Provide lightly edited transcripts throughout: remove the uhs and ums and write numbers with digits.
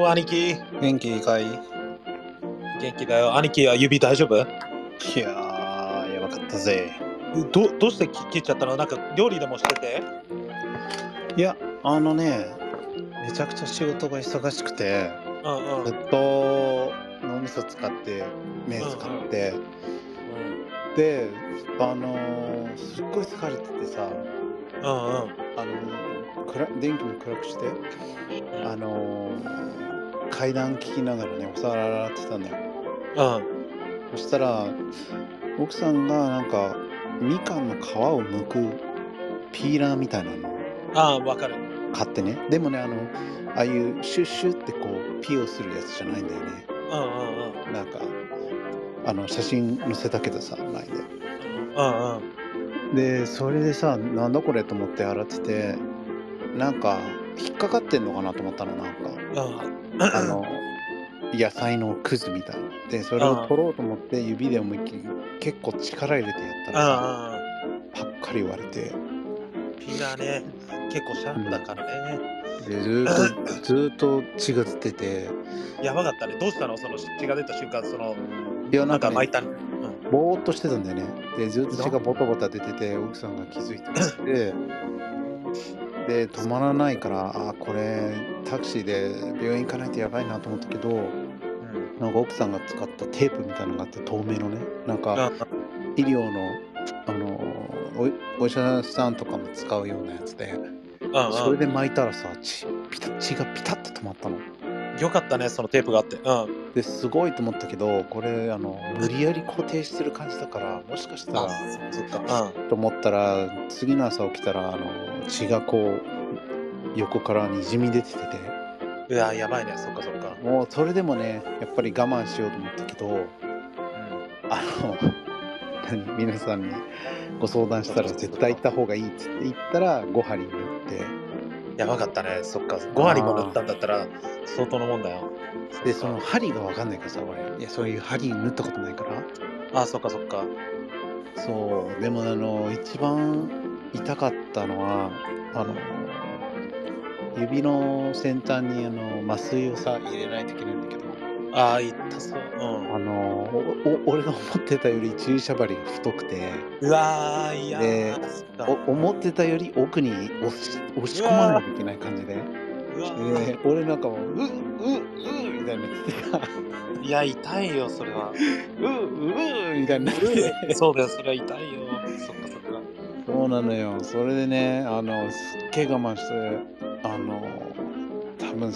よ、兄貴。 元気かい？い元気だよ。兄貴は指大丈夫？ やー、やばかったぜ。 どうして切っちゃったの？なんか料理でもしてて？ いや、めちゃくちゃ仕事が忙しくて、 うんうん。 ずっと脳みそ使って、目使うんうん。 って、で、すっごい疲れててさ、 うんうん。 電気も暗くして、 うん。 階段聞きながらね、お皿洗ってたんだよ。 うん。 そしたら、奥さんがなんか、みかんの皮を剥くピーラーみたいなのをああ、わかる。 買ってね。でもね、ああいうシュッシュってこうピをするやつじゃないんだよね。 うんうんうん。 なんか、写真載せたけどさ、前で。 うんうん。 で、それでさ、なんだこれと思って洗ってて、なんか引っかかってんのかなと思ったの、なんか。 うん。 あの、野菜のくずみたいな。で、それをうん。 取ろうと思って指で思いっきり結構力入れてやったうんらさ、 うんうん。 パッカリ割れて、 ピーラーね、結構シャープだうん。 からね。 で、ずーっと血が出てて、 やばかったね。どうしたの？その血が出た瞬間、 いや、ななんんかね、 か巻いたの？うん。 ぼーっとしてたんだよね。で、ずっと血がなんボタボタ出てて、奥さんが気づいてくれて、で、止まらないから、これタクシーで病院行かないとやばいなと思ったけど、 うん。 なんか奥さんが使ったテープみたいなのがあって、透明のね、なんかうん医療の、お医者さんとかも使うようなやつで、 うんうそれで巻いたらさ、血がピタッと止まったの。 ん。よかったね、そのテープがあって。うん。 で、すごいと思ったけど、これ無理やり固定してる感じだから、もしかしたあ、 らそっか。うん。 と思ったら、次の朝起きたら、血がこう、横からにじみ出てて、 うわ、やばいね。そっかそっか。 もうそれでもね、やっぱり我慢しようと思ったけど、 うん。 あの、皆さんにご相談したら絶対行った方がいいっつって言ったら、5針縫って、 やばかったね。そっか。5針も塗っああ、 たんだったら相当のもんだよ。そっで、そのか。 針が分かんないからさ、俺。いや、そういう針縫ったことないから。 あ、そっかそっか。 そう、でも一番痛かったのは、 うん。 指の先端に麻酔をさ、入れないといけないんだけど、 ああ、痛そう。うん。 俺が思ってたより注射針が太くて、 うわ、いや、 で、 そっか。 思ってたより奥に押し込まないうわ、 といけない感じで、 うわ。 で、俺なんかもう、みたいになっててさ、 いや、痛いよ、それは。 みたいになってて、 そうだよ、それは痛いよ。そっかそっか。 そうなのよ。それでね、すっげえ我慢して、多分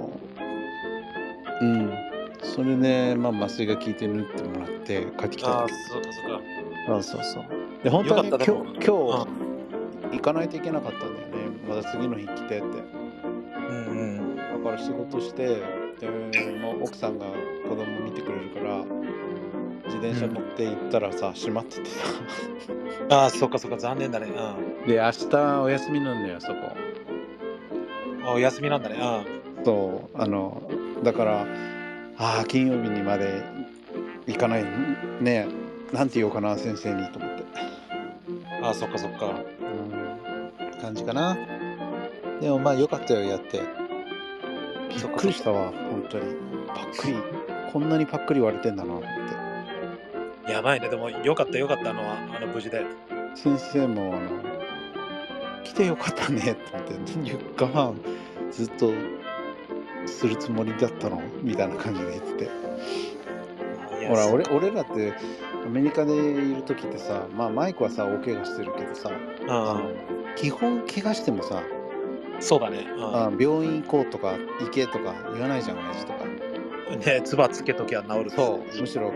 うん、それで、麻酔が効いて縫ってもらって帰ってきたんだああ、 けど。 そっかそっか。 そうそうそう。で、本当はね、 よかった、でも。 今日うん。 行かないといけなかったんだよね。また次の日来てって。 うんうん。 だから仕事して、で、もう奥さんが子供見てくれるから、自転車うん。 乗って行ったらさ、閉まっててさ。 ああ、そっかそっか、残念だね。うん。 で、明日お休みなんだよ、そこ。 お休みなんだね。うん。 そう、だから、金曜日にまで行かない、ね、なんて言おうかな、先生にと思って。 ああ、そっかそっか。 うん、感じかな。でもまあ良かったよ、やって。びっくそっかそっか。 りしたわ、ほんとに。パックリ、こんなにパックリ割れてんだなと思って。 やばいね、でもよかったよかった、無事で。 先生も来てよかったねと思って、我慢ずっとするつもりだったの？みたいな感じで言ってて。 ああ、いや、 ほら、 そっか。 俺らってアメリカでいる時ってさ、マイクはさ、大怪我してるけどさ、 うんうん。 基本怪我してもさ、 そうだね。 病院行こうとか行けとか言わないじゃん、親父とか。 うん。ね、唾つけときゃ治るっつってそう、 言う。 むしろ、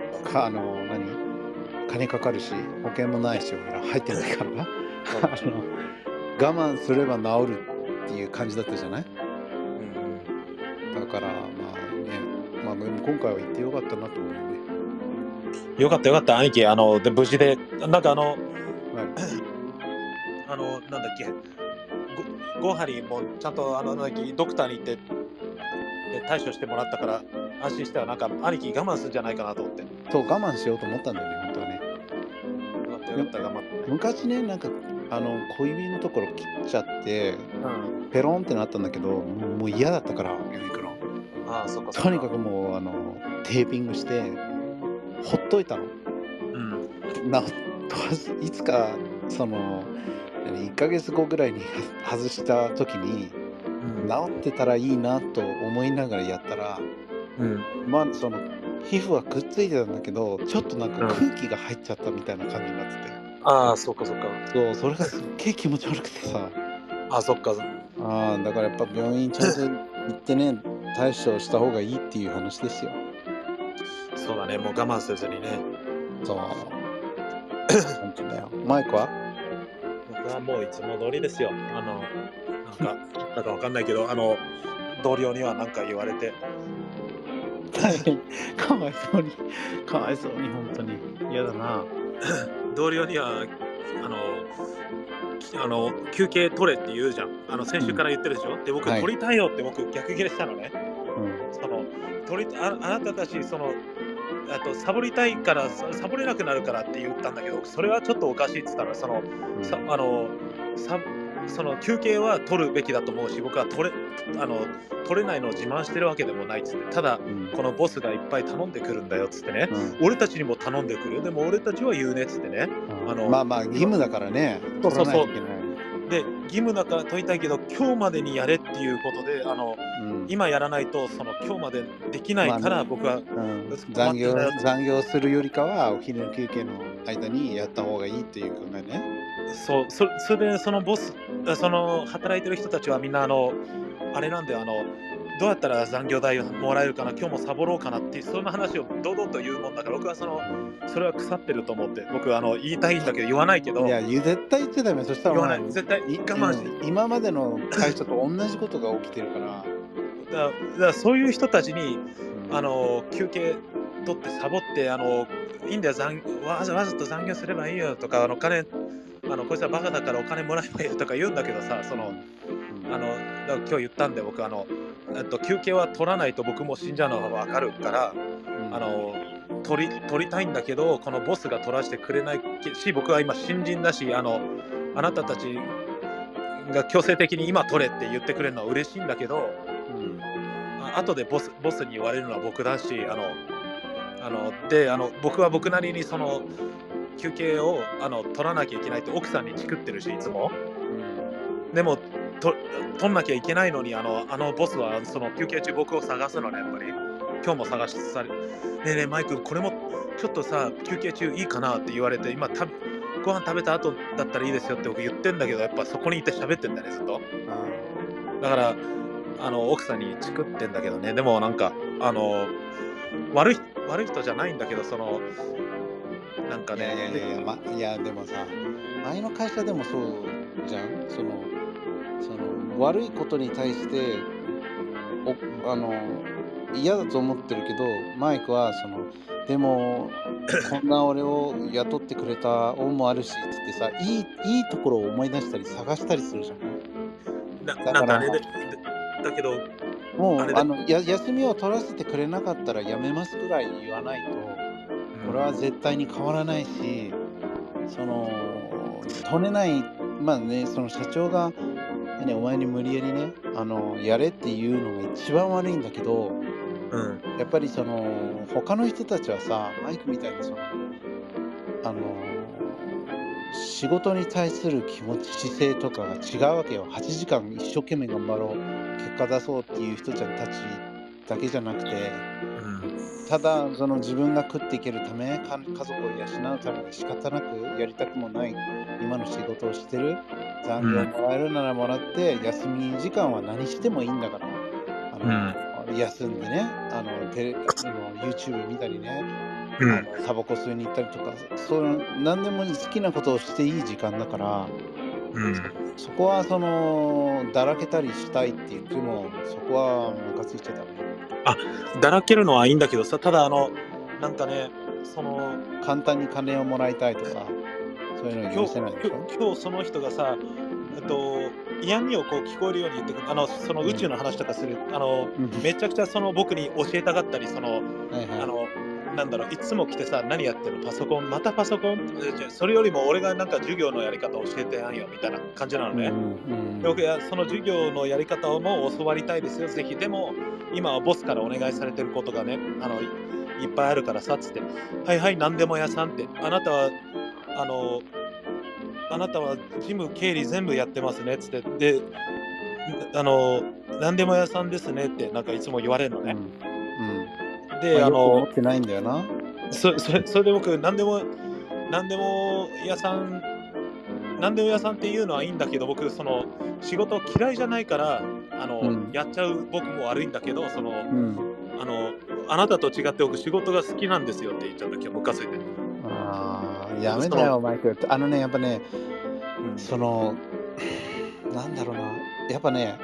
金かかるし、保険もないし、俺ら入ってないから。 そうだね。 我慢すれば治るっていう感じだったじゃない？ うんうん。 だから、でも今回は行ってよかったなと思うよね。 よかったよかった、兄貴。で、無事で、なんかはい。 なんだっけ、ゴハリもちゃんとなんだっけ、ドクターに行って、で、対処してもらったから安心したよ。なんか兄貴我慢するんじゃないかなと思って。 そう、我慢しようと思ったんだよね、ほんとはね。 よかったよでも、 かった、我慢ってね。 昔ね、なんか、小指のところ切っちゃって、 うん。 ペロンってなったんだけど、もう嫌だったから、病院行くの。 ああ、そっかそっか。 とにかくもうテーピングしてほっといたの。 うん。 いつかその1ヶ月後ぐらいに外した時にうん。 治ってたらいいなと思いながらやったら、 うん。 その皮膚はくっついてたんだけど、ちょっとなんかうん。 空気が入っちゃったみたいな感じになってて。 ああ、そっかそっか。 そう、それがすっげえ気持ち悪くてさ。 ああ、そっか。 だからやっぱ病院ちゃんと行ってね、対処した方がいいっていう話ですよ。 そうだね、もう我慢せずにね。 そう、本当だよ。マイクは？ 僕はもういつも通りですよ。なんか、なんかわかんないけど、同僚にはなんか言われて、 大変かわいそうに、かわいそうに本当に。嫌だな。 同僚には、休憩取れって言うじゃん。先週から言ってるでしょ。で、僕、 はい。 取りたいよって僕、逆ギレしたのね。 うん。 その、あなたたち、サボりたいから、サボれなくなるからって言ったんだけど、それはちょっとおかしいっつったら、さうん。 あの、さ休憩は取るべきだと思うし、僕は取れないのを自慢してるわけでもないっつって、ただ、 うん。 このボスがいっぱい頼んでくるんだよっつってね、 うん。 俺たちにも頼んでくる。でも俺たちは言うねっつってね、 義今務だからね、取らないそうそうそう。 といけない。 で、義務だから取りたいけど、今日までにやれっていうことで、 うん。 今やらないと、今日までできないね、 から僕はうん、 困ってんだよっつって。 残業するよりかは、お昼休憩の間にやった方がいいっていう考えね。 そう、それでそのボス働いてる人たちはみんなあれなんだよ、どうやったら残業代をもらえるかな、今日もサボろうかなっていう、そんな話を堂々と言うもんだから、僕はうん。 それは腐ってると思って、僕言いたいんだけど言わないけど、 いや、絶対言っちゃダメ。そしたら言わない。絶対我慢して今までの会社と同じことが起きてるから。 だからそういう人たちに、 うん。 休憩取ってサボって、いいんだよ、わざと残業すればいいよとか、こいつはバカだからお金もらえばいいよとか言うんだけどさ、 うん。うん。 だから今日言ったんで、僕休憩は取らないと僕も死んじゃうのがわかるから、 うん。 あの、取りたいんだけど、このボスが取らしてくれないし、僕は今新人だし、あなたたちが強制的に今取れって言ってくれるのは嬉しいんだけど、 うん。 後でボスに言われるのは僕だし、僕は僕なりに休憩を取らなきゃいけないって奥さんにチクってるし、いつも。 うん。 でも、取んなきゃいけないのに、ボスはその休憩中僕を探すのね、やっぱり。今日も探しされねえねえ、マイク、これもちょっとさ、休憩中いいかなって言われて、ご飯食べた後だったらいいですよって僕言ってんだけど、やっぱそこにいて喋ってんだね、ずっと。 ああ。 だから、奥さんにチクってんだけどね、でもなんか、悪い悪い人じゃないんだけど、なんかいやいね、 やいやいや、でもさ、前の会社でもそうじゃん。悪いことに対して、おあの、嫌だと思ってるけど、マイクはでも、こんな俺を雇ってくれた恩もあるしっつってさ、いいところを思い出したり探したりするじゃない。だから、 なんかあれでだけど、あもうれで休みを取らせてくれなかったら辞めますぐらい言わないと、これはうん、 絶対に変わらないし、取れない、まあね、その社長が、お前に無理やりね、やれっていうのが一番悪いんだけど、 うん、 やっぱり他の人たちはさ、マイクみたいにあの、仕事に対する気持ち、姿勢とかが違うわけよ。8時間一生懸命頑張ろう、結果出そうっていう人たちだけじゃなくて、 うん、 ただ自分が食っていけるため、家族を養うために仕方なくやりたくもない今の仕事をしてる。残業うん、 もらえるならもらって、休み時間は何してもいいんだから、 うん、 休んでね、YouTube 見たりね、 うん、 タバコ吸いに行ったりとか、そういう何でも好きなことをしていい時間だから、 うん。 そこはだらけたりしたいって言っても、そこはムカついちゃダメ。 あ、だらけるのはいいんだけどさ、ただなんかね、 簡単に金をもらいたいとか、そういうのは許せないでしょ？ 今日その人がさ、嫌味をこう聞こえるように言ってくる、宇宙うん。 の話とかする、 うん。 めちゃくちゃ僕に教えたがったり、 はいはい。 なんだろう、いつも来てさ、何やってるのパソコン、またパソコンじゃそれよりも俺がなんか授業のやり方教えてやんよみたいな感じなのうん、うね。で、僕ん、 やその授業のやり方をも教わりたいですよ、ぜひ。でも、今はボスからお願いされてることがね、いっぱいあるからさ、つって。はいはい、何でも屋さんって。あの、あなたは事務、経理全部やってますね、つって。で、何でも屋さんですねって、なんかいつも言われるのね。 うん、うん。まあ、 で、 よく思ってないんだよな。 それで僕、何でも屋さん何でも屋さんっていうのはいいんだけど、僕、その、仕事嫌いじゃないから、 うん、 やっちゃう僕も悪いんだけど、 うん。 あの、あなたと違って僕仕事が好きなんですよって言っちゃった、今日ムカついて。 ああ、やめそのだよ、マイク。あのね、やっぱね、 うん、 その、なんだろうな、やっぱね、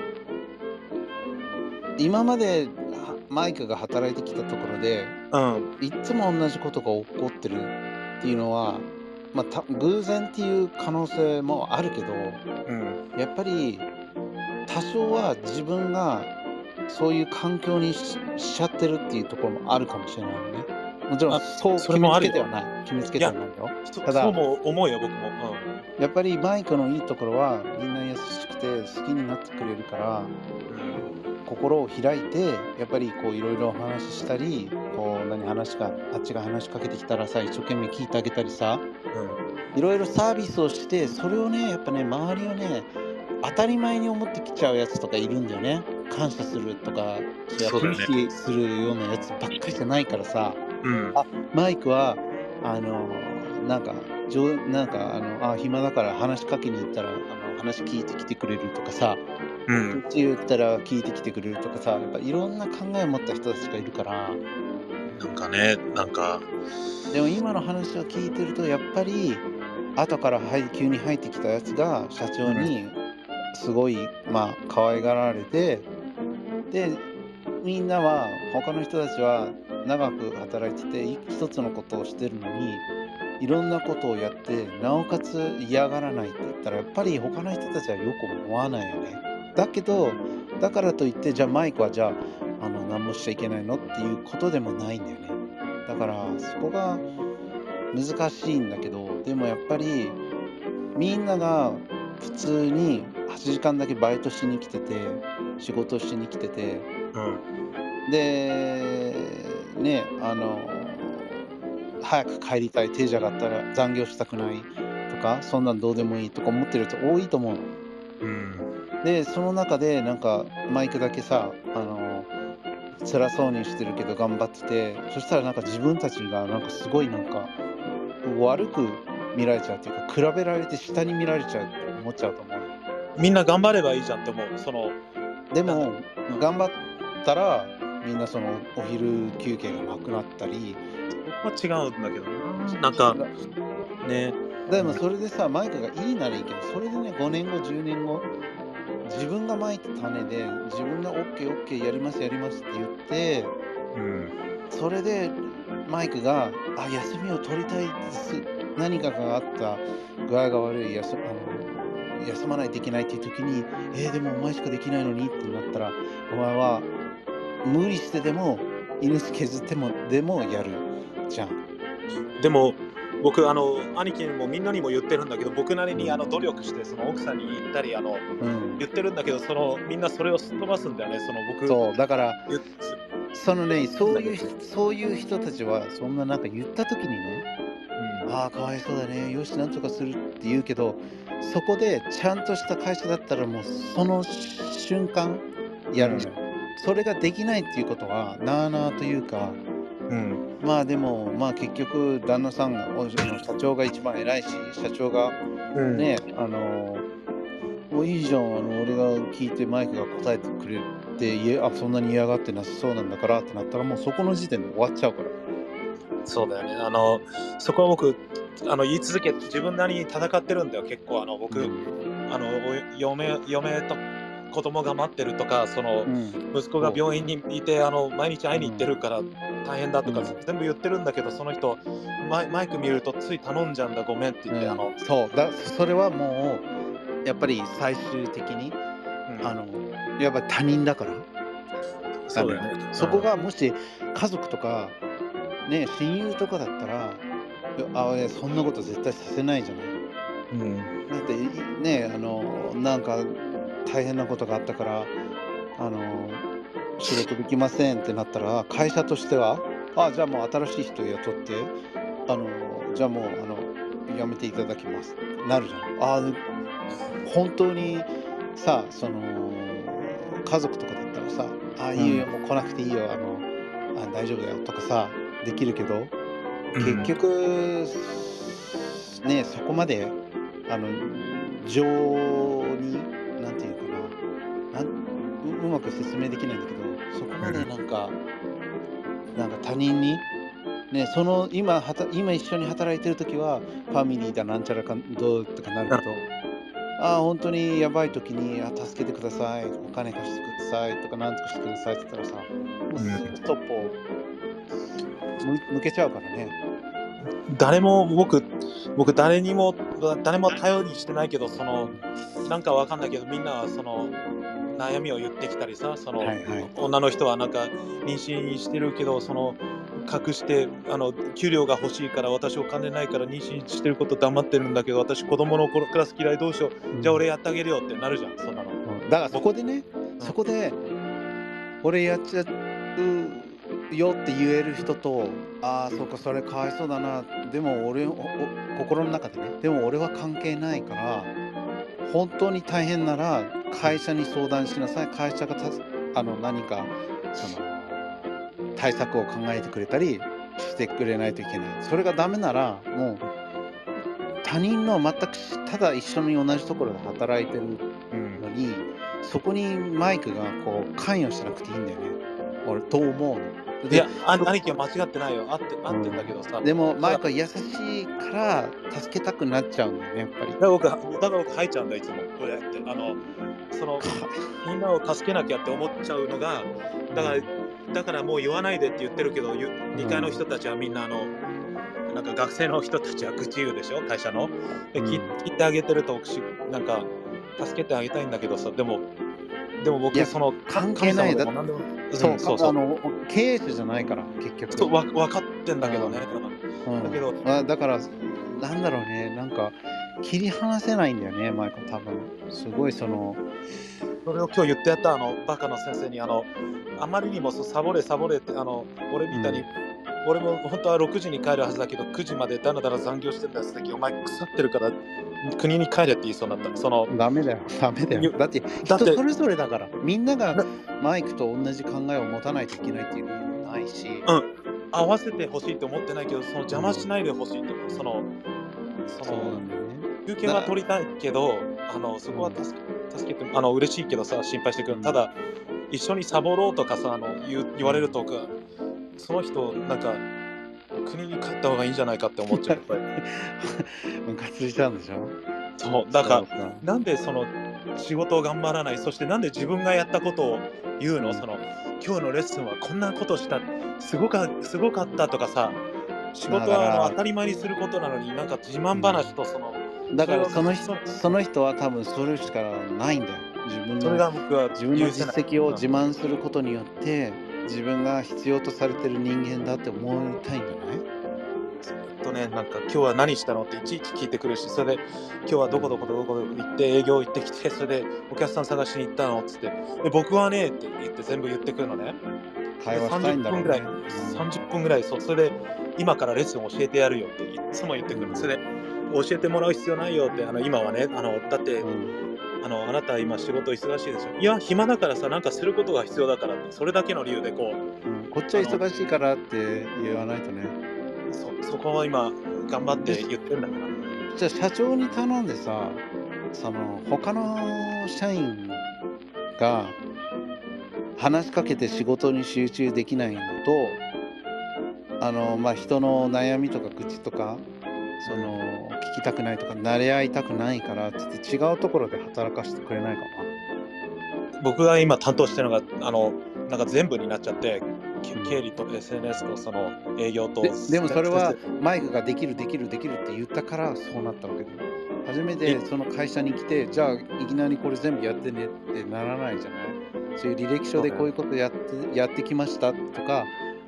今までマイクが働いてきたところで、 うん、 いっつも同じことが起こってるっていうのは、まあ、偶然っていう可能性もあるけど、 うん。 やっぱり多少は自分がそういう環境にしちゃってるっていうところもあるかもしれないのね。もちろんあ、 そうそれ決めつもあるよ。 けてはない。決めつけいや、 てはないよ。ただ、 そうも思うよ、僕も。 やっぱりマイクのいいところは、みんな優しくて好きになってくれるから、 うん、うん、 心を開いて、やっぱりこういろいろお話ししたり、こうあっちが話しかけてきたらさ、一生懸命聞いてあげたりさ、 うん。 いろいろサービスをして、それをね、やっぱね、周りをね、当たり前に思ってきちゃうやつとかいるんだよね。感謝するとか、そういうアプリそうだよね。 シエするようなやつばっかりじゃないからさ、 うん、 あ、マイクは、なんか、暇だから話しかけに行ったら、話聞いてきてくれるとかさ、 うん。 こっち言ったら聞いてきてくれるとかさ、やっぱいろんな考えを持った人たちがいるから、 なんかね、なんか、 でも今の話を聞いてると、やっぱり、後から急に入ってきたやつが社うん、 長にすごい、まあ、可愛がられて、で、みんなは、他の人たちは長く働いてて、一つのことをしてるのに、いろんなことをやって、なおかつ嫌がらないって言ったら、やっぱり他の人たちはよく思わないよね。だけど、だからといって、じゃあマイクはじゃあ、何もしちゃいけないのっていうことでもないんだよね。だから、そこが難しいんだけど、でもやっぱり、みんなが普通に8時間だけバイトしに来てて、仕事しに来てて、 うん。 で、ね、早く帰りたい、定時上がったら残業したくないとか、そんなんどうでもいいとか思ってる人多いと思うの。 うん。 で、その中でなんかマイクだけさ、辛そうにしてるけど頑張ってて、そしたらなんか自分たちがなんかすごいなんか、悪く見られちゃうっていうか、比べられて下に見られちゃうって思っちゃうと思うの。 みんな頑張ればいいじゃんって思う。なんだろでも、 う。うん。 頑張ったら、みんなそのお昼休憩がなくなったり、 僕は違うんだけどな。なんか、 違ね。 でもうん。 それでさ、マイクがいいならいいけど、それでね、5年後、10年後、自分がまいた種で、自分がオッケーオッケーやりますやりますって言って、 うん。 それでマイクが、あ、休みを取りたいです。何かがあった、具合が悪い、休まないといけないっていう時に、でもお前しかできないのにってなったら、お前は無理してでも、命削ってもでもやるじゃん。 でも、僕、兄貴にもみんなにも言ってるんだけど、僕なりに努力して、その奥さんに言ったり、 うん。 言ってるんだけど、みんなそれをすっ飛ばすんだよね。僕、 そう、だから、 言っそのね、 言うんだけど。 そういう人たちは、そんななんか言った時にね、 うん。 ああ、かわいそうだね、よし、なんとかするって言うけど、そこでちゃんとした会社だったらもうその瞬間うん。 やるのよ。それができないっていうことは、なあなあというか、 うん。 まあでも、まあ結局、旦那さんが、社長が一番偉いし、社長がうん。 ね、もういいじゃん、俺が聞いてマイクが答えてくれて、そんなに嫌がってなさそうなんだからってなったら、もうそこの時点で終わっちゃうから。 そうだよね。そこは僕、言い続けて自分なりに戦ってるんだよ、結構。僕、 うん。 嫁と子供が待ってるとか、 うん。 息子がそ病院にいて、毎日会いう。 にうん。 行ってるから大変だとか、 うん。 全部言ってるんだけど、その人、マイク見るとつい頼んじゃうんだ、ごめんって言って、 うん。そう。それはもう、やっぱり最終的に、 うん、 あの、やっぱ他人だから、 そうだよね。 そこがもし家族とかね、親友とかだったら、そんなこと絶対させないじゃない。 うん。 だって、ね、なんか大変なことがあったから、あの、仕事できませんってなったら、会社としては、じゃあもう新しい人雇って、じゃあもう、辞めていただきますってなるじゃん。本当にさ、家族とかだったらさ、いいよいいよ、 うん。 もう来なくていいよ、大丈夫だよとかさ、できるけど、結うん。 局、ね、そこまで、あの、情に、なんていうかな、うまく説明できないんだけど、そこまでなんか他人に、ね、今一緒に働いてる時は、ファミリーだなんちゃらかんどうとかなるけど、本当にやばい時に、助けてください、お金貸してくださいとか、なんとかしてくださいって言ったらさ、もううん。 すぐストップを向けちゃうからね。 誰も僕誰も頼りにしてないけど、なんかわかんないけど、みんなは悩みを言ってきたりさ、 はいはい。 女の人はなんか妊娠してるけど、隠して、給料が欲しいから、私お金ないから妊娠してること黙ってるんだけど、私子供の頃クラス嫌いどうしよう、 うん。 じゃあ俺やってあげるよってなるじゃん、そんなの。 だからそ僕こでね、 うん、 そこで俺やっちゃうよって言える人と、そうか、それかわいそうだな、でも心の中でね、でも俺は関係ないから、本当に大変なら会社に相談しなさい。会社が何か、対策を考えてくれたりしてくれないといけない。それがダメなら、もう他人の全くただ一緒に同じところで働いてるうん。 のに、そこにマイクがこう関与しなくていいんだよね。俺と思うの。で、 いや、兄貴は間違ってないよ。合ってんだけどさ。 でもただマイクは優しいから助けたくなっちゃうんだよね、やっぱり。 だから僕吐いちゃうんだ、いつも。こうやって。その、 かみんなを助けなきゃって思っちゃうのが、だからうんだからもう言わないでって言ってるけど、2階のうん人たちはみんななんか学生の人たちは愚痴言うでしょ、会社の。で、聞いてあげてると、なんか助けてあげたいんだけどさ、でも僕、 いや、関係ない。 神様でもなんでもそう、 そうそう。 経営者じゃないから、結局。 分かってんだけどね。だけど、 だから、なんだろうね、なんか、切り離せないんだよね、マイク多分。すごいそれを今日言ってやったバカの先生に、あまりにもサボれサボれって、俺みたいに、 うん。 俺も本当は6時に帰るはずだけど、9時までだらだら残業してんだって時、お前腐ってるから、国に帰れって言いそうになった。 ダメだよ、ダメだよ。 ゆだってだって、 人それぞれだから。みんながなマイクと同じ考えを持たないといけないっていう理由もないし。 うん、合わせてほしいと思ってないけど、邪魔しうん。 ないでほしいと思う。そそうのなんだよね。 休憩はだ取りたいけど、そこはうん、 助けて嬉しいけどさ、心配してくる。たうん。 だ、一緒にサボろうとかさ、言われるうん。 とか、その人、なんか、国に帰った方がいいんじゃないかって思っちゃう、やっぱり。 ムカついちゃうんでしょ？ そう、だから、 そうか。 なんで仕事を頑張らない、そしてなんで自分がやったことを言うの？ うん。 今日のレッスンはこんなことした、すごかったとかさ、仕だ事は当からたり前にすることなのに、なんか自慢うん。 話とだからそれをその人は多分それしかないんだよ。 それが僕は自分の許せない。 実績をうん。 自慢することによって、自分が必要とされてる人間だって思いたいんじゃない？ なんか「今日は何したの？」っていちいち聞いてくるし、それで「今日はうん。 どこ行って営業行ってきて、それでお客さん探しに行ったの？」っつって「で、僕はね」って言って全部言ってくるのね。で、 会話したいんだろうね。 30分ぐらい、それで「今からレッスン教えてやるよ」っていっつも言ってくるの。それで「教えてもらう必要ないよ」って、今はね、だってうん。 あなたは今仕事忙しいでしょ。いや、暇だからさ、なんかすることが必要だからって、それだけの理由でうん。こっちはあの、 忙しいからって言わないとね。 そこを今頑張っで、 て言ってんだから。 じゃあ社長に頼んでさ、他の社員が話しかけて仕事に集中できないのと、人の悩みとか愚痴とか、 うん。 聞きたくないとか、慣れ合いたくないからって言って違うところで働かしてくれないかな。 僕が今担当してるのが、なんか全部になっちゃって、 うん。 経理と SNS と営業とでもそれは先生マイクができるできるできるって言ったからそうなったわけで。初めいてその会社に来て、じゃあいきなりこれ全部やってねってならないじゃない。そういう履歴書そうね。 でこういうことやってきましたとか、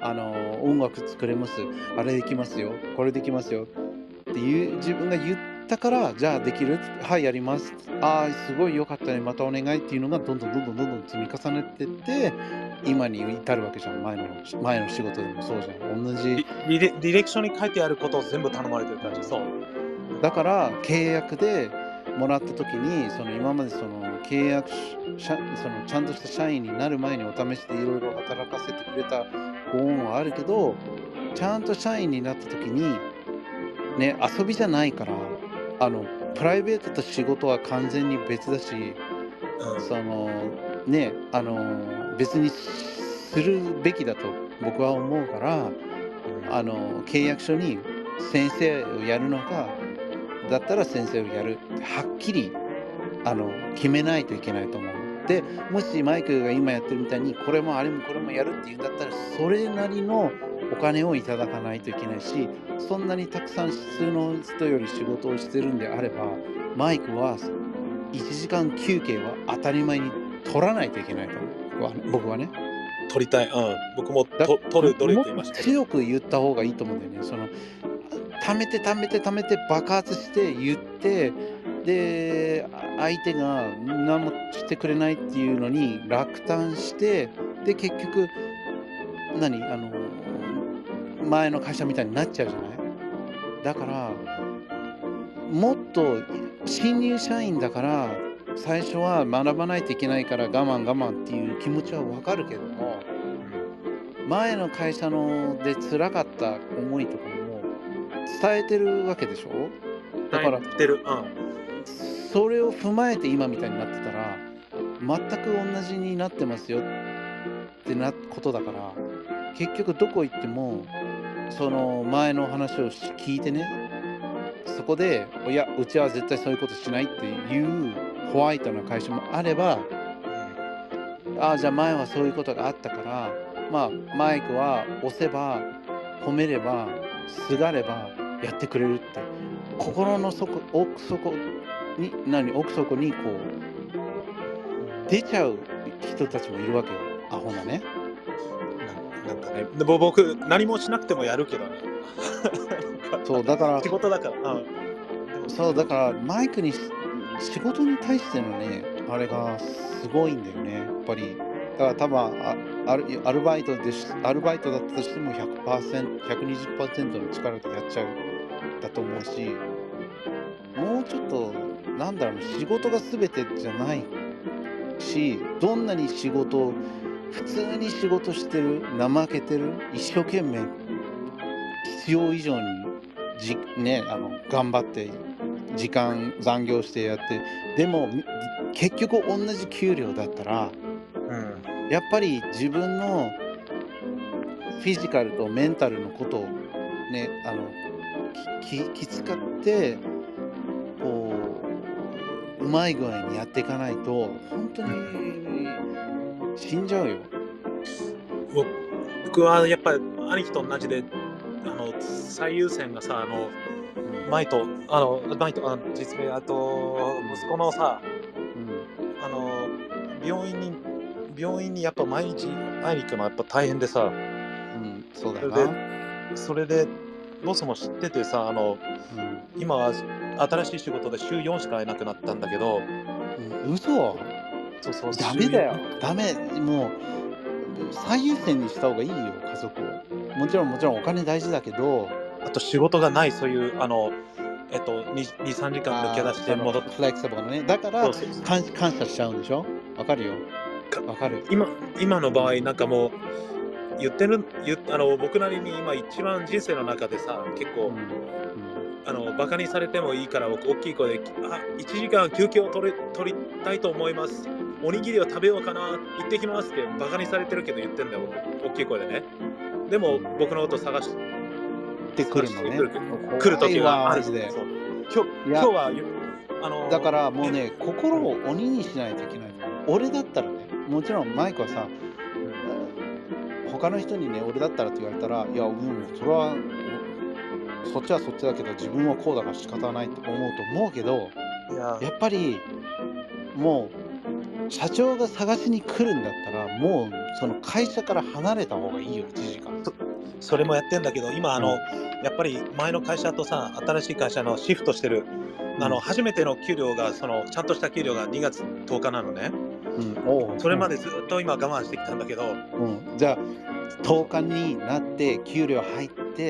音楽作れます、あれできますよ、これできますよっていう自分が言ったから、じゃあできるはい、やります。ああ、すごい良かったね、またお願いっていうのがどんどんどんどんどんどん積み重ねてって、今に至るわけじゃん。前の仕事でもそうじゃん。同じ。 ディレクションに書いてあることを全部頼まれてる感じ。そう。 だから契約でもらった時に、その今までその契約そのちゃんとした社員になる前にお試しでいろいろ働かせてくれたご恩はあるけど、ちゃんと社員になった時にね、遊びじゃないから、あのプライベートと仕事は完全に別だし、そのね、別にするべきだと僕は思うから、契約書に先生をやるのか、だったら先生をやるってはっきり決めないといけないと思う。で、もしマイクが今やってるみたいに、これもあれもこれもやるっていうんだったら、それなりのお金をいただかないといけないし、そんなにたくさん普通の人より仕事をしてるんであれば、マイクは1時間休憩は当たり前に取らないといけないと思う。僕はね。 取りたい。僕もだ取る努もっと力今してる。 強く言った方がいいと思うんだよね。貯めて貯めて貯めて爆発して言って、で、相手が何もしてくれないっていうのに落胆して、で、結局、前の会社みたいになっちゃうじゃない。だから、もっと新入社員だから、最初は学ばないといけないから我慢我慢っていう気持ちはわかるけども、前の会社で辛かった思いとかも伝えてるわけでしょ。だから、 知ってる。 それを踏まえて今みたいになってたら、全く同じになってますよってことだから、結局どこ行っても、その前の話を聞いてね、そこで、いや、うちは絶対そういうことしないっていうホワイトな会社もあれば、ああ、じゃあ前はそういうことがあったから、まあ、マイクは押せば、褒めれば、すがればやってくれるって、心の奥底にこう、出ちゃう人たちもいるわけよ。アホなね。 なんかね、でも僕、何もしなくてもやるけどね。 そう、だから、 仕事だから。 そう、だからマイクに仕事に対してのね、あれがすごいんだよね、やっぱり。だから多分、アルバイトだったとしても100%、120%の力でやっちゃうだと思うし、もうちょっと、なんだろう、仕事が全てじゃないし、どんなに普通に仕事してる、怠けてる、一生懸命、必要以上に頑張って残業してやって、でも結局同じ給料だったら、やっぱり自分のフィジカルとメンタルのことをね、気遣って、こうまい具合にやっていかないと、本当に死んじゃうよ。 僕はやっぱり兄貴と同じで、最優先がさ、前と、実名、あと、息子のさ、病院にやっぱ毎日会いに行くのはやっぱ大変でさ、 そうだよな。 それで、ボスも知っててさ、今は新しい仕事で週4しか会えなくなったんだけど、 嘘。 そうそう、 ダメだよ。ダメ。もう最優先にした方がいいよ、家族を。もちろんお金大事だけど、 あと仕事がない、そういう、2、3時間抜け出して戻って。 フレキシブルなね。だから感謝しちゃうんでしょ。わかるよ。わかる。 今の場合、なんかもう、僕なりに今一番人生の中でさ、結構、バカにされてもいいから、僕大きい声で、1時間休憩を取りたいと思います。おにぎりを食べようかな、行ってきますってバカにされてるけど言ってんだよ、僕。大きい声でね。でも、僕の音探してくるのね。 来る時はある。 マジで。 今日は、 だからもうね、心を鬼にしないといけない。俺だったらね、もちろんマイクはさ、他の人にね、俺だったらって言われたら、いや、それは、そっちはそっちだけど、自分はこうだから仕方ないって思うと思うけど、やっぱり、もう、 社長が探しに来るんだったら、もうその会社から離れた方がいいよ、1時間。 それもやってんだけど、今うん。 やっぱり前の会社とさ、新しい会社のシフトしてる、 うん。 初めての給料が、ちゃんとした給料が2月10日なのね。 うん。おお、 それまでずっと今我慢してきたんだけど、 うん。じゃあ、10日になって給料入って、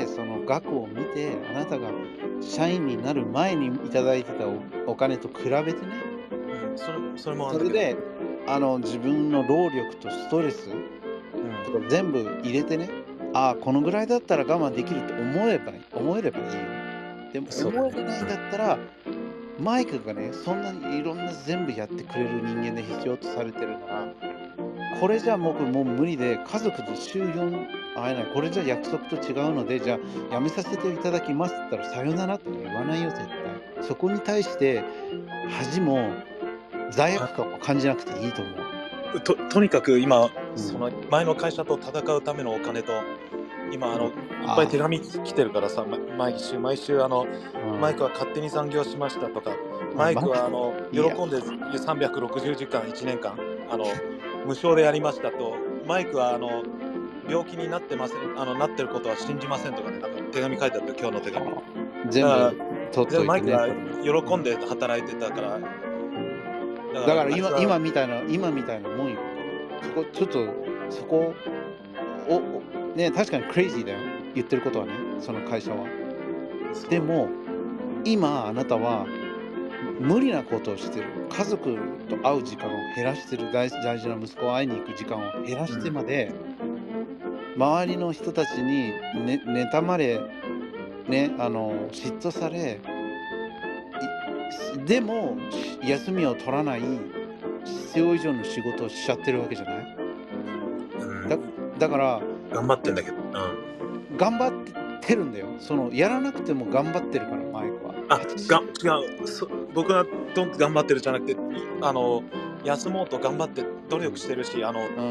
その額を見て、あなたが社員になる前にいただいてたお金と比べてね、 うん、それもあんだけど、 それで、自分の労力とストレスうん、 とか全部入れてね、ああ、このぐらいだったら我慢できるって思えればいいよ。でもそうだね。 思えてないんだったら、マイクがね、そんなにいろんな全部やってくれる人間で必要とされてるなら、これじゃ僕もう無理で、家族と週4会えない、これじゃ約束と違うので、じゃあ辞めさせていただきますって言ったら、さよならって言わないよ、絶対。そこに対して恥も罪あ、 悪感も感じなくていいと思う。 とにかく今、 うん。 前の会社と戦うためのお金と、今うん。 いっぱい手あ紙来てるからさ、毎週マイクはあ、 勝手に残業しましたとか、 うん。 マイクはいや、 喜んで360時間1年間、無償でやりましたと、マイクは病気になってません、なってることは信じませんとかね、なんか手紙書いてあったよ、今日の手紙。だかはあ、全部ら、 取っといてね、 マイクはそれ。うん。 喜んで働いてたから、 うん。 だからだからあいつは、 今みたいなもんよ。だから。そこちょっと、そこね、確かにクレイジーだよ、言ってることはね、その会社は。 そうだね。 でも、今あなたは、無理なことをしてる。家族と会う時間を減らしてる。大事な息子を会いに行く時間を減らしてうん。 まで、周りの人たちに妬まれ、ね、嫉妬され、でも、休みを取らない、必要以上の仕事をしちゃってるわけじゃない？ うだん、 だから、 頑張ってんだけど。うん。 頑張ってるんだよ。やらなくても頑張ってるから、マイクは。 違う。僕は頑張ってるじゃなくて、休もうと頑張って努うん。 力してるし、 うん。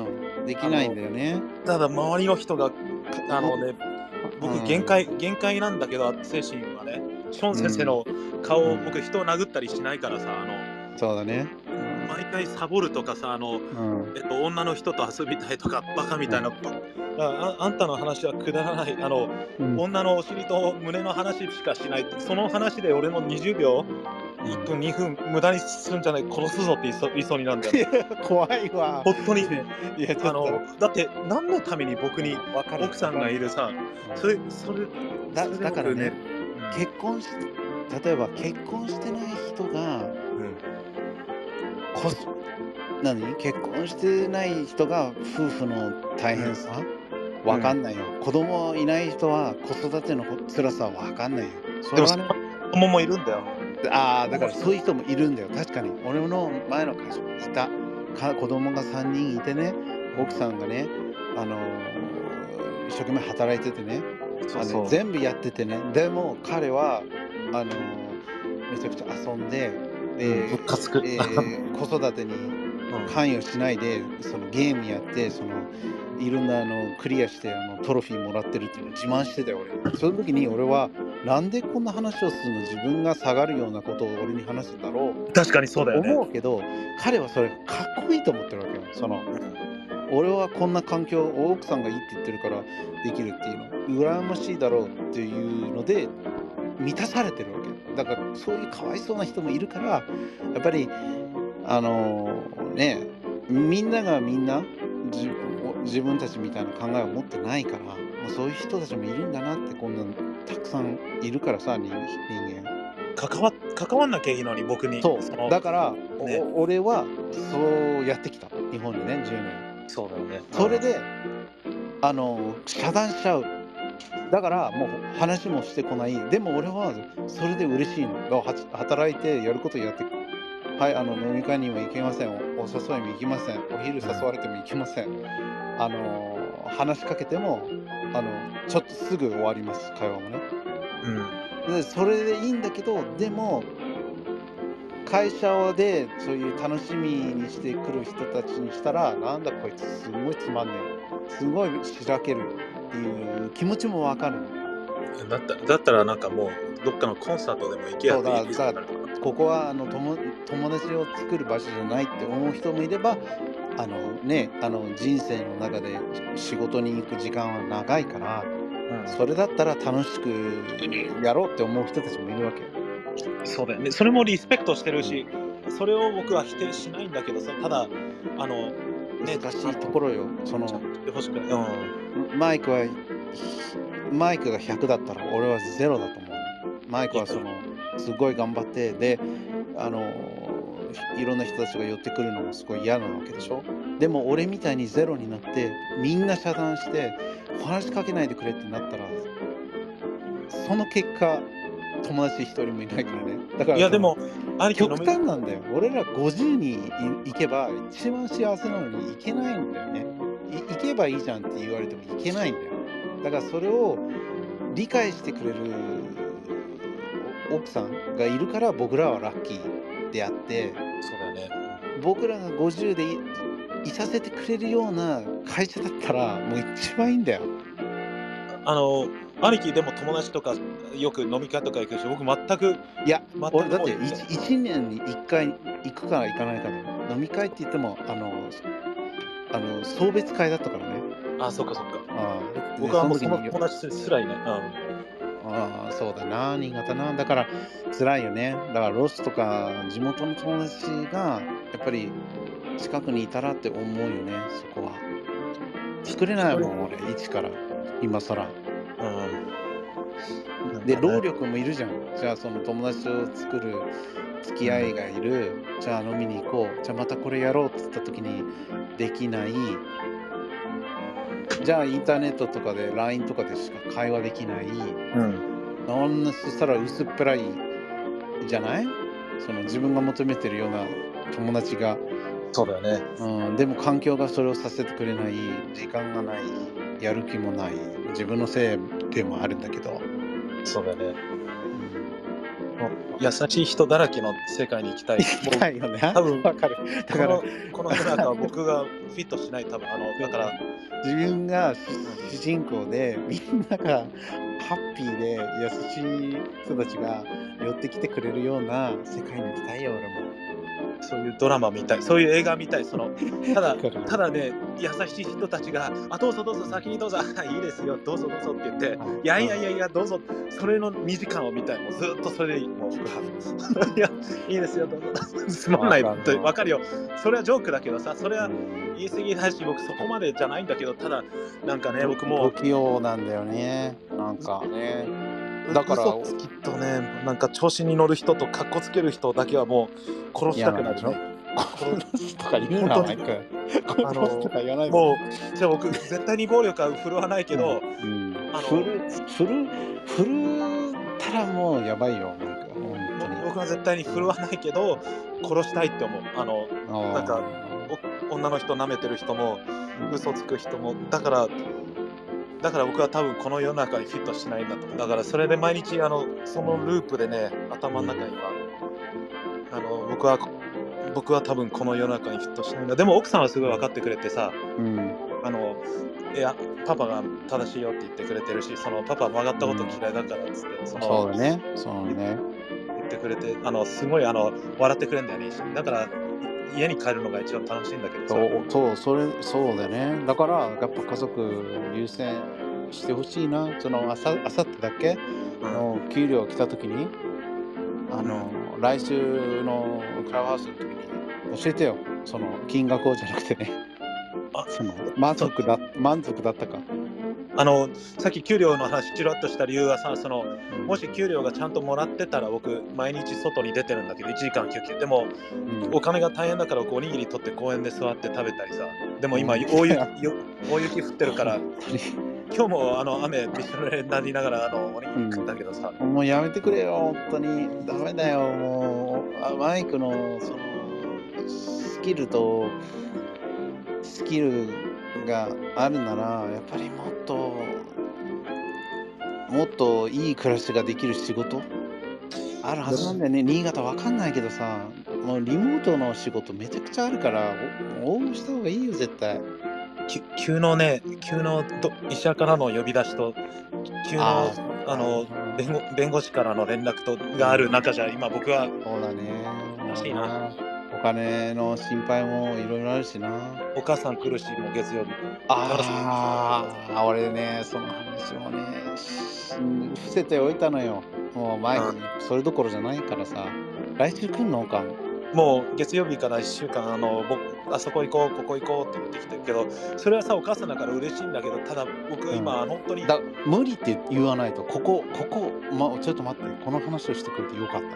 できないんあの、 だよね。 ただ周りの人が、 もう僕ん。 限界なんだけど、精神はね。ショーンうん。 先生の顔、 うん。 僕人を殴ったりしないからさ、 そうだね。うん。 毎回サボるとかさ、 うん。 女の人と遊びたいとか、バカみうん。 たいな、あんたの話はくだらない、 うん。 女のお尻と胸の話しかしないって、その話で俺の20秒、1 うん。 分、2分無駄にするんじゃない、殺すぞって言いそうになるんだよね。 いや、怖いわ。 ほんとに、 ね、いや、ちょっと、 だって何のために僕にわかる奥さんわかる。 がいるさ、 うん。 それで僕ね、 だからね、結婚し例えば結婚してない人が、 うん、 こす結婚してない人が夫婦の大うん、 変さ、 うん。 わかんないよ。子供いない人は子育ての辛さわかんないよ。そでも、 れはね、 子供もいるんだよ。 ああ、だ子供からそういう人もいるんだよ。確かに。俺の前の会社もいた。子供が3人いてね、奥さんがね、一生懸命働いててね、 そうそう。 全部やっててね、でも彼は、あの、めちゃくちゃ遊んで、 うん、ムカつく。 子育てにうん。 関与しないで、そのゲームやって、いろんなクリアして、トロフィーもらってるっていうのを自慢してたよ、俺に。その時に俺は、なんでこんな話をするの、自分が下がるようなことを俺に話すんだろ確かにうとそうだよね。 思うけど、彼はそれかっこいいと思ってるわけよ。 うん。 俺はこんな環境、奥さんがいいって言ってるからできるっていうの、羨ましいだろうっていうので、満たされてるわけ。だからそういうかわいそうな人もいるから、やっぱりね、みんながみんな、自分たちみたいな考えを持ってないから、もうそういう人たちもいるんだなって、こんなたくさんいるからさ、人間。 関わんなきゃいいのに、僕に。 そう。だから、 ね、 俺はそうやってきた。日本でね、10年。 そうだよね。 それで、遮断しちゃう。だから、もう話もしてこない。でも俺はそれで嬉しいの。働いてやることやって、はい、飲み会にも行けません。お誘いも行きません。お昼うん。 誘われても行きません。話しかけても、ちょっとすぐ終わります、会話もね。 うん。 で、それでいいんだけど、でも、会社でそういう楽しみにしてくる人たちにしたら、なんだこいつすごいつまんねえ。すごいしらけるっていう気持ちもわかるの。 だったらなんかもう、どっかのコンサートでも行けやそうって言いただからくなる。 ここは友達を作る場所じゃないって思う人もいれば、人生の中で仕事に行く時間は長いから、それだったら楽しくやろうって思う人たちもいるわけよ。 そうだよね。それもリスペクトしてるうん。 し、それを僕は否定しないんだけどさ、ただ、 難しいところよ。 ちゃんとしてほしくない。 マイクはマイクが100だったら俺は0だと思う。マイクはすごい頑張って、で、いろんな人たちが寄ってくるのもすごい嫌なわけでしょ。でも俺みたいに0になって、みんな遮断して、話しかけないでくれってなったら、その結果、友達一人もいないからね。だからいや、でも、兄貴極端なんだよ。俺ら50に行けば一番幸せなのに行けないんだよね。行けばいいじゃんって言われても行けないんだよ。だからそれを理解してくれる奥さんがいるから僕らはラッキーであって、 そうだよね。 僕らが50でいさせてくれるような会社だったらもう一番いいんだよ。 兄貴でも友達とかよく飲み会とか行くし、僕全く、 いや、 全俺だってくもう 1年に1回行くから行かないから。飲み会って言っても送別会だったからね。 あ、そっかそっか。 で僕はもうその時に友達すらいない。 そうだな、新潟な。だから辛いよね。だからロスとか地元の友達がやっぱり近くにいたらって思うよね、そこは。作れないもん、俺、一から、今更。で、労力もいるじゃん。じゃあ、その友達と作る付き合いがいる。じゃあ、飲みに行こう。じゃあ、またこれやろうって言った時にできない。じゃあ、インターネットとかで LINE とかでしか会話できない。そしたら薄っぺらいじゃない？その自分が求めてるような友達が。 そうだよね。 でも環境がそれをさせてくれない、時間がない、やる気もない、自分のせいでもあるんだけど。 そうだよね。優しい人だらけの世界に行きたい。 行きたいよね。 多分わかる。だからこの世の中は僕がフィットしない。多分だから自分が主人公でみんながハッピーで優しい人たちが寄ってきてくれるような世界に行きたいよ、俺も。 そういうドラマみたい、そういう映画みたい。ただね、優しい人たちが、どうぞどうぞ先にどうぞ、いいですよ、どうぞどうぞって言って、いや、どうぞ、それの2時間を見たい。もうずっとそれでもういや、いいですよ、どうぞどうぞ。つまんないってわかるよ。それはジョークだけどさ、それは言い過ぎだし、僕そこまでじゃないんだけど、ただ、なんかね、僕も。 不器用なんだよね。なんかね。だから嘘つきとね、なんか調子に乗る人とかっこつける人だけはもう殺したくなるね。 殺すとか言うな、マイク。殺すとか言わないもう、じゃあ僕、絶対に暴力は振るわないけど、 振るったらもうやばいよ、マイク。 僕は絶対に振るわないけど、殺したいって思う。なんか、女の人舐めてる人も、嘘つく人も、だから僕は多分この世の中にフィットしないんだと思う。だからそれで毎日そのループでね、頭の中には僕は多分この世の中にフィットしないんだ。でも奥さんはすごい分かってくれてさ、いやパパが正しいよって言ってくれてるし、パパ曲がったこと嫌いだからっつって、 そうだね。 言ってくれて、すごい笑ってくれるんだよね。だから家に帰るのが一番楽しいんだけど。 そうだね。だからやっぱ家族優先してほしいな。あさってだっけの給料来た時に来週のクラブハウスの時に教えてよ。金額をじゃなくてね。満足だったか。 さっき給料の話ちらっとした理由はさ、もし給料がちゃんともらってたら僕毎日外に出てるんだけど1時間休憩でも、お金が大変だから僕おにぎり取って公園で座って食べたりさ。でも今大雪降ってるから今日も雨びしょ濡れになりながらおにぎり食ったけどさ、 もうやめてくれよ、本当にダメだよ。もうマイクのスキルがあるならやっぱりもっといい暮らしができる仕事あるはずなんだよね。新潟わかんないけどさ、もうリモートの仕事めちゃくちゃあるから応募した方がいいよ、絶対。 急の医者からの呼び出しと急のあの弁護士からの連絡がある中じゃ、今僕はそうだね。 難しいな。 お金の心配もいろいろあるしな。 お母さん来るし、もう月曜日。 俺ね、その話もね、伏せておいたのよ。もう前に、それどころじゃないからさ。来週来んのか。 もう月曜日から1週間、あそこ行こう、ここ行こうって言ってきてるけど、それはさ、お母さんだから嬉しいんだけど、ただ僕は今、本当に。 無理って言わないと、ちょっと待って、この話をしてくれてよかった。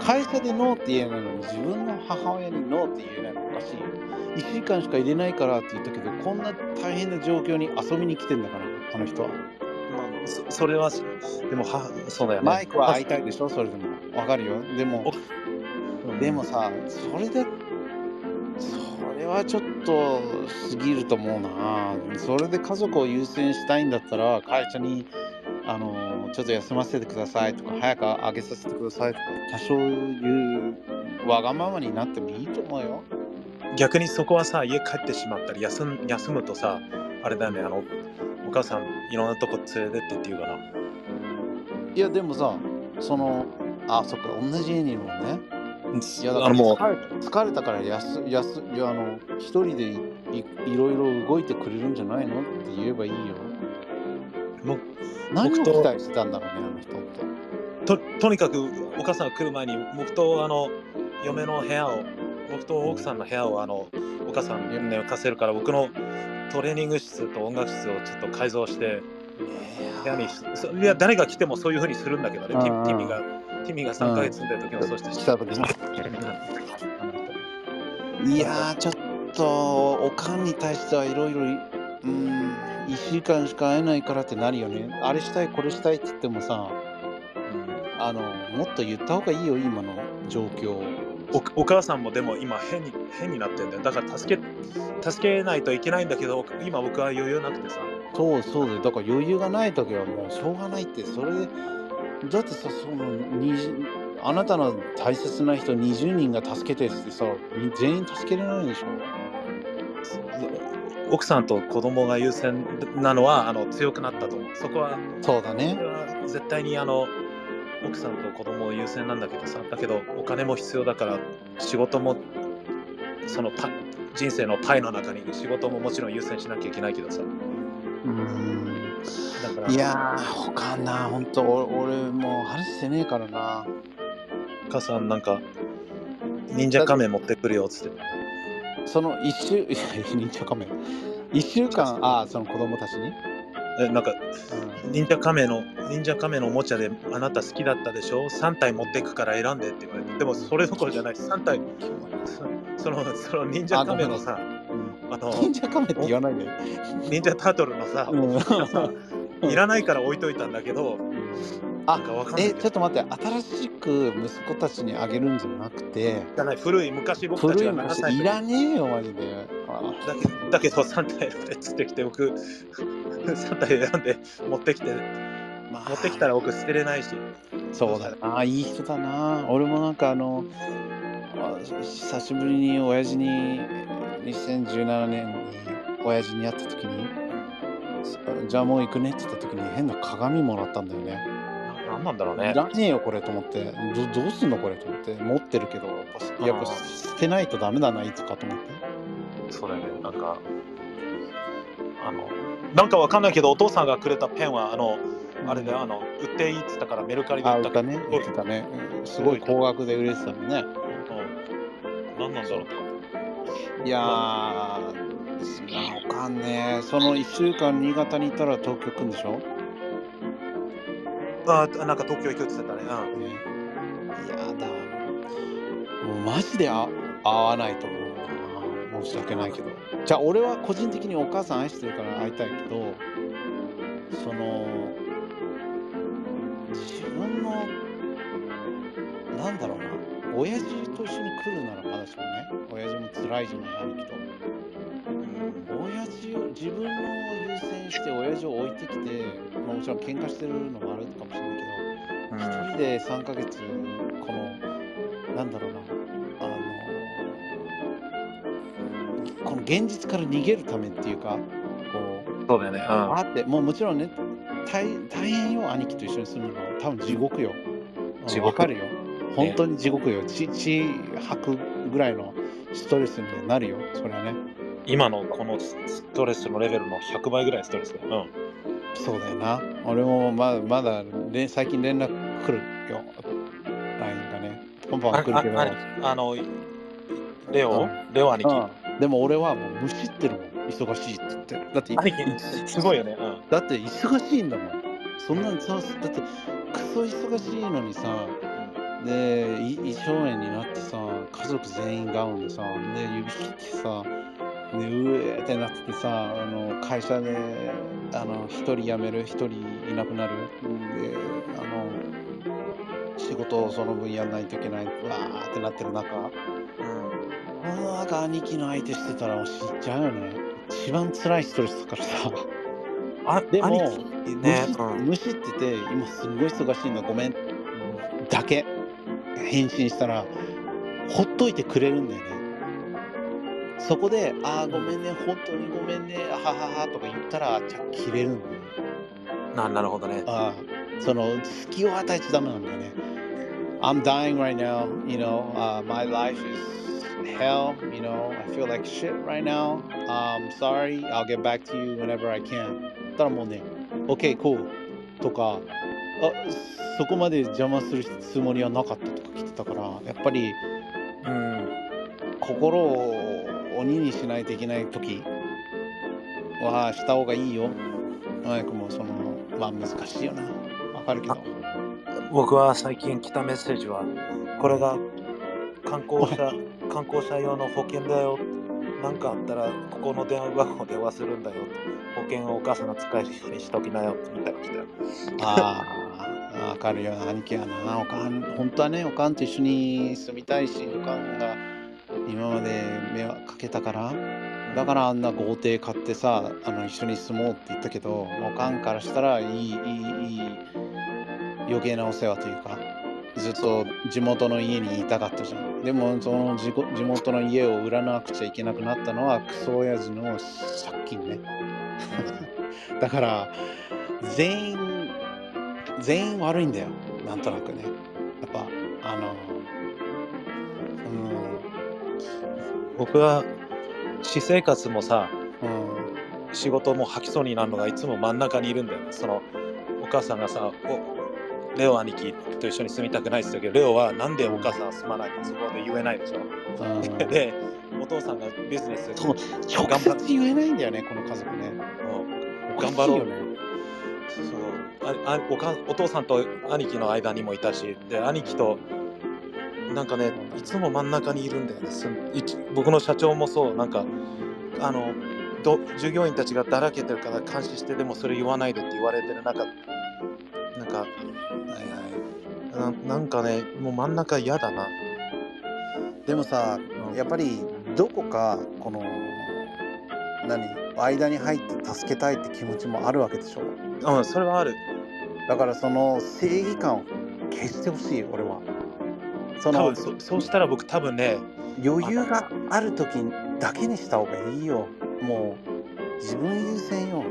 会社でノーって言えないのに、自分の母親にノーって言えないのおかしいよ。1週間しか入れないからって言ったけど、こんな大変な状況に遊びに来てんだから、あの人は。 まあ、それは、でも、そうだよね。 マイクは会いたいでしょ、それでも。わかるよ。でもさ、それはちょっと過ぎると思うな。それで家族を優先したいんだったら、会社にちょっと休ませてくださいとか、早く上げさせてくださいとか、多少言うわがままになってもいいと思うよ。 逆にそこはさ、家帰ってしまったり休むとさ、あれだよね、お母さんいろんなとこ連れてってっていうかな。 いやでもさ、そっか、同じ家にいるもんね。いやだからもう疲れたから一人でいろいろ動いてくれるんじゃないのって言えばいいよ。何を期待してたんだろうね、あの人って。 とにかくお母さんが来る前に僕と嫁の部屋を、僕と奥さんの部屋をお母さんに寝かせるから、僕のトレーニング室と音楽室をちょっと改造して部屋に、いや誰が来てもそういう風にするんだけどね。ティミが3ヶ月住んでる時もそうしてした時に。いやちょっとおかんに対してはいろいろ1週間しか会えないからってなるよね。あれしたいこれしたいって言ってもさ、もっと言った方がいいよ、今の状況。 お母さんもでも今変になってんだよ。だから助けないといけないんだけど、今僕は余裕なくてさ。 そうだよ。だから余裕がない時はもうしょうがないって。それでだってさ、あなたの大切な人20人が助けてってさ、全員助けれないでしょ。 奥さんと子供が優先なのは強くなったと思う。そこはそうだね。 それは絶対に奥さんと子供優先なんだけどさ、だけどお金も必要だから、仕事もその人生のパイの中に仕事ももちろん優先しなきゃいけないけどさ。だからいやー、わかんな、ほんと俺もう話してねえからな。 母さんなんか忍者仮面持ってくるよっつって。 その忍者仮面1週間、その子供たちになんか、忍者仮面のおもちゃであなた好きだったでしょ、3体持っていくから選んでって言われて、でもそれどころじゃない、3体、その忍者仮面のさ、 忍者仮面って言わないで。 忍者タートルのさ、いらないから置いといたんだけど、なんかわかんないけど。 ちょっと待って、新しく息子たちにあげるんじゃなくて、 昔僕たちが7歳いらねえよマジで。 だけど3体選んでっつってきて、僕3体選んで持ってきたら僕捨てれないし。 そうだな、いい人だな。俺もなんか久しぶりに親父に2017年に親父に会った時に、じゃあもう行くねって言った時に変な鏡もらったんだよね。 なんなんだろうね。 いらねえよこれと思って、どうすんのこれと思って、持ってるけどやっぱ捨てないとダメだな、いつかと思って。 そうだよね。なんかわかんないけど、お父さんがくれたペンはあれで売っていいっつったからメルカリで売ったけど、 売ってたね。すごい高額で売れてたもんね。 なんなんだろう。 いやー、わかんねえ。その1週間新潟にいたら東京来るんでしょ。 なんか東京行くって言ってたね。 いやだ、もうマジで会わないと思うな。申し訳ないけど。じゃあ俺は個人的にお母さん愛してるから会いたいけど、自分のなんだろうな、親父と一緒に来るならまだしもね、親父も辛いじゃない、兄貴と。自分の優先して親父を置いてきて、もちろん喧嘩してるのもあるかもしれないけど、一人で3ヶ月このなんだろうな、この現実から逃げるためっていうか、 そうだよね。 ってもうもちろんね、 大変よ、兄貴と一緒に住むの。多分地獄よ。 地獄わかるよ。本当に地獄よ。血吐くぐらいのストレスにはなるよ。それはね。 今のこのストレスのレベルの100倍ぐらいストレスだよ。 そうだよな。俺もまだ最近連絡来るよ。LINE がね。ポンポン来るけど。 レオ兄貴。 でも俺はもう無視ってるもん。忙しいって言って。だって兄貴、すごいよね。 だって忙しいんだもん。そんなんさ、だってクソ忙しいのにさ、で、胃腸炎になってさ、家族全員ガウンでさ、で、指切ってさ、で、うえってなっててさ、会社で、一人辞める、一人いなくなる。で、仕事をその分やんないといけない、わーってなってる中、なんか兄貴の相手してたら死んじゃうよね。一番辛いストレスだからさ。でも、無視ってて、今すんごい忙しいんだ、ごめんだけ返信したら、ほっといてくれるんだよね。そこで、ごめんね、本当にごめんね、はははとか言ったら、じゃあ切れるんだよね。 なるほどね。 その隙を与えちゃダメなんだよね。I'm dying right now, my life is hell, I feel like shit right now. Sorry, I'll get back to you whenever I can. たらもうね、OK, cool とか、そこまで邪魔するつもりはなかったとか来てたから、やっぱり、心を鬼にしないといけない時はした方がいいよ。早くも難しいよな。わかるけど。 僕は最近来たメッセージは、これが観光者用の保険だよ。なんかあったら、ここの電話番号で電話するんだよ。保険をお母さんが使えるようにしときなよ。みたいな来たよ。 わかるよ、兄貴はな。本当はね、おかんと一緒に住みたいし、おかんが今まで迷惑かけたから、だからあんな豪邸買ってさ、一緒に住もうって言ったけど、おかんからしたらいい余計なお世話というか、ずっと地元の家にいたかったじゃん。でもその地元の家を売らなくちゃいけなくなったのはクソ親父の借金ね。だから全員悪いんだよ。なんとなくね。やっぱ僕は私生活もさ、仕事も吐きそうになるのがいつも真ん中にいるんだよね。お母さんがさ、レオ兄貴と一緒に住みたくないって言ったけど、レオはなんでお母さんは住まないってそこで言えないでしょ。で、お父さんがビジネス直接言えないんだよね、この家族ね。 頑張ろうよね。お父さんと兄貴の間にもいたし、で、兄貴となんかね、いつも真ん中にいるんだよね。僕の社長もそう、なんか従業員たちがだらけてるから監視して、でもそれ言わないでって言われてる中、なんかね、もう真ん中嫌だな。 でもさ、やっぱりどこかこの間に入って助けたいって気持ちもあるわけでしょ。 それはある。 だからその正義感を消してほしい、俺は。 そうしたら僕多分ね、 余裕がある時だけにした方がいいよ。もう自分優先よ。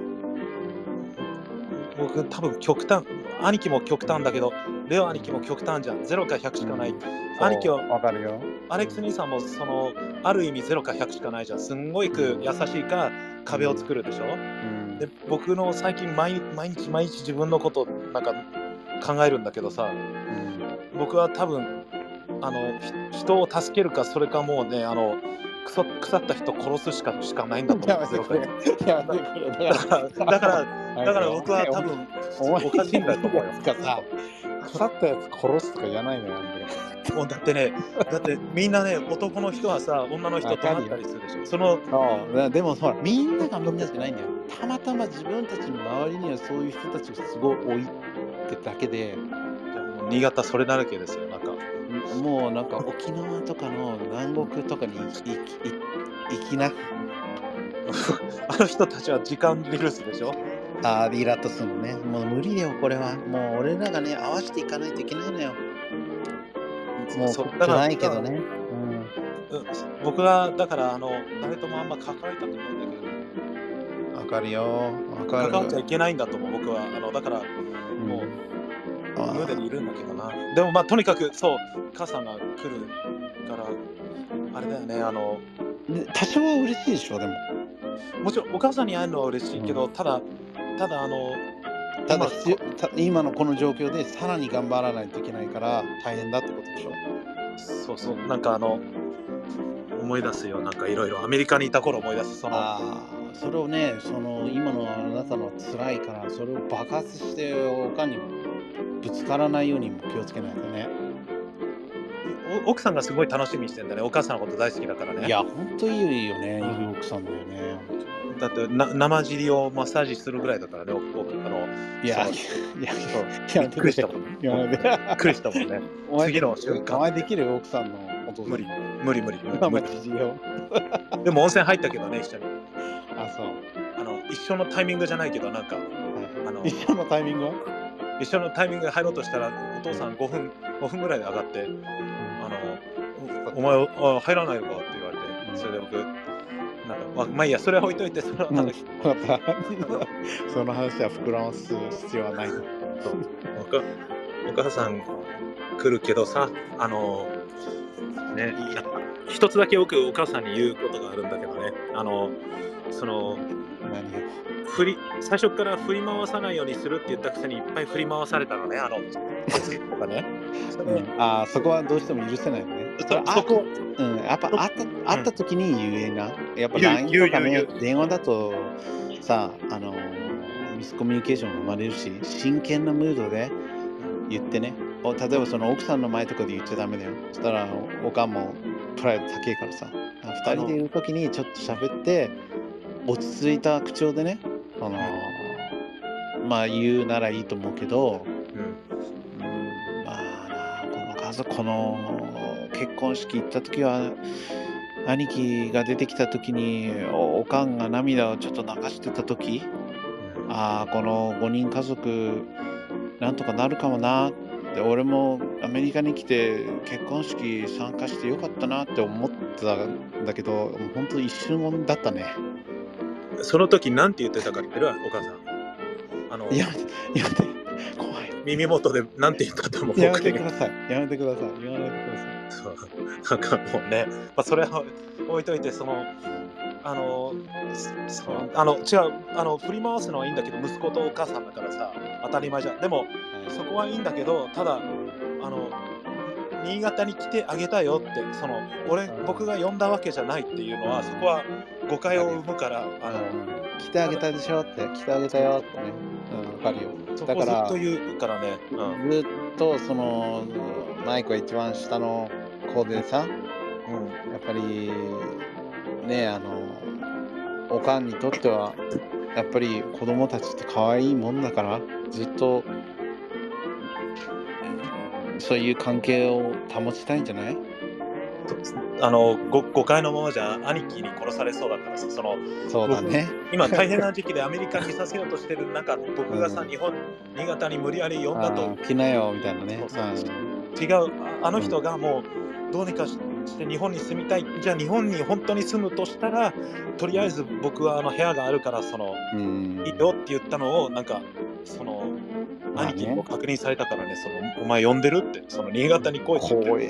僕多分極端、兄貴も極端だけど、レオ兄貴も極端じゃん。0か100しかない。兄貴はわかるよ。 アレックス兄さんもある意味0か100しかないじゃん。すんごい優しいか壁を作るでしょ。で、僕の最近毎日自分のことなんか考えるんだけどさ、僕は多分人を助けるか、それかもうね、腐った人殺すしかないんだと思うんですよ。だから僕は多分おかしいんだと思うよ。 腐ったやつ殺すとか言わないのよ。 もうだってみんなね、男の人はさ、女の人と会ったりするでしょ。でもほら、みんながみんなじゃないんだよ。たまたま自分たちの周りにはそういう人たちがすごい多いってだけで。 新潟それだらけですよ。 もうなんか沖縄とかの南国とかに行きな。 あの人たちは時間リルスでしょ。 イラッとするのね。もう無理だよ、これは。もう俺らがね、合わせていかないといけないのよ。もう辛いけどね。 僕はだから誰ともあんま関わりたくないんだけど。 かるよ。わか関わっちゃる。 いけないんだと思う、僕は。だから、もう、ムーデあでいるんだけどな。でも、まあ、とにかく、そう、母さんが来るから、あれだよね、 で、多少は嬉しいでしょ、でも。 もちろんお母さんに会えるのは嬉しいけど、ただ、 ただ今、 今のこの状況でさらに頑張らないといけないから大変だってことでしょ。 そうそう、なんか思い出すよ、なんかいろいろアメリカにいた頃思い出す、 それをね、今のあなたのは辛いから、それを爆発して他にぶつからないようにも気をつけないとね。 奥さんがすごい楽しみにしてんだね。お母さんのこと大好きだからね。 いや、ほんといいよね、いい奥さんだよね、ほんと。 だって生尻をマッサージするぐらいだからね、 いや、 そういや、 びっくりしたもん。びやめて。 っくりしたもんね。次の瞬間。 お前できる奥さんのお父さん。 無理。 生地よ。 でも温泉入ったけどね、一緒に。 あ、そう。 一緒のタイミングじゃないけど、なんか、 一緒のタイミングは一緒のタイミングで入ろうとしたら、お父さん5分ぐらいで上がって、お前入らないのかって言われて、それで僕、なんか、まあいいや、それは置いといて、その話は膨らます必要はない。 お母さん来るけどさ、ね、一つだけ僕お母さんに言うことがあるんだけどね、最初から振り回さないようにするって言ったくせにいっぱい振り回されたのね、とかね。 そこはどうしても許せないよね。やっぱ会った時に言えな。やっぱ LINE とかね、電話だとさ、ミスコミュニケーションが生まれるし、真剣なムードで言ってね。例えばその奥さんの前とかで言っちゃダメだよ。そしたらおかんもプライド高いからさ。二人でいる時にちょっと喋って、落ち着いた口調でね、まあ言うならいいと思うけど、まあな、この結婚式行った時は、兄貴が出てきた時におかんが涙をちょっと流してた時、この5人家族なんとかなるかもなって、俺もアメリカに来て結婚式参加してよかったなって思ってたんだけど、もう本当一瞬だったね。 その時なんて言ってたかって言うお母さん。 やめて、怖い。 耳元でなんて言ったと思う。 やめてください。言わないでください。 そう、なんかもうね、まあ、それは置いといて、違う、振り回すのはいいんだけど、息子とお母さんだからさ、当たり前じゃん。でも、そこはいいんだけど、ただ、新潟に来てあげたよって、僕が呼んだわけじゃないっていうのは、そこは誤解を生むから、 来てあげたでしょって、来てあげたよってね。わかるよ。 だから、ずっと言うからね。 ずっとマイクが一番下の子でさ、やっぱりね、おかんにとってはやっぱり子供たちって可愛いもんだから、ずっとそういう関係を保ちたいんじゃない？ 誤解のままじゃ兄貴に殺されそうだからさ、 そうだね。 今大変な時期でアメリカにさせようとしてる中、僕がさ、新潟に無理やり呼んだと。 来なよみたいなね。 違う、あの人がもうどうにかして日本に住みたい。じゃあ日本に本当に住むとしたら、とりあえず僕は部屋があるからいいよって言ったのを、なんか兄貴にも確認されたからね、お前呼んでるって、新潟に来いって言って。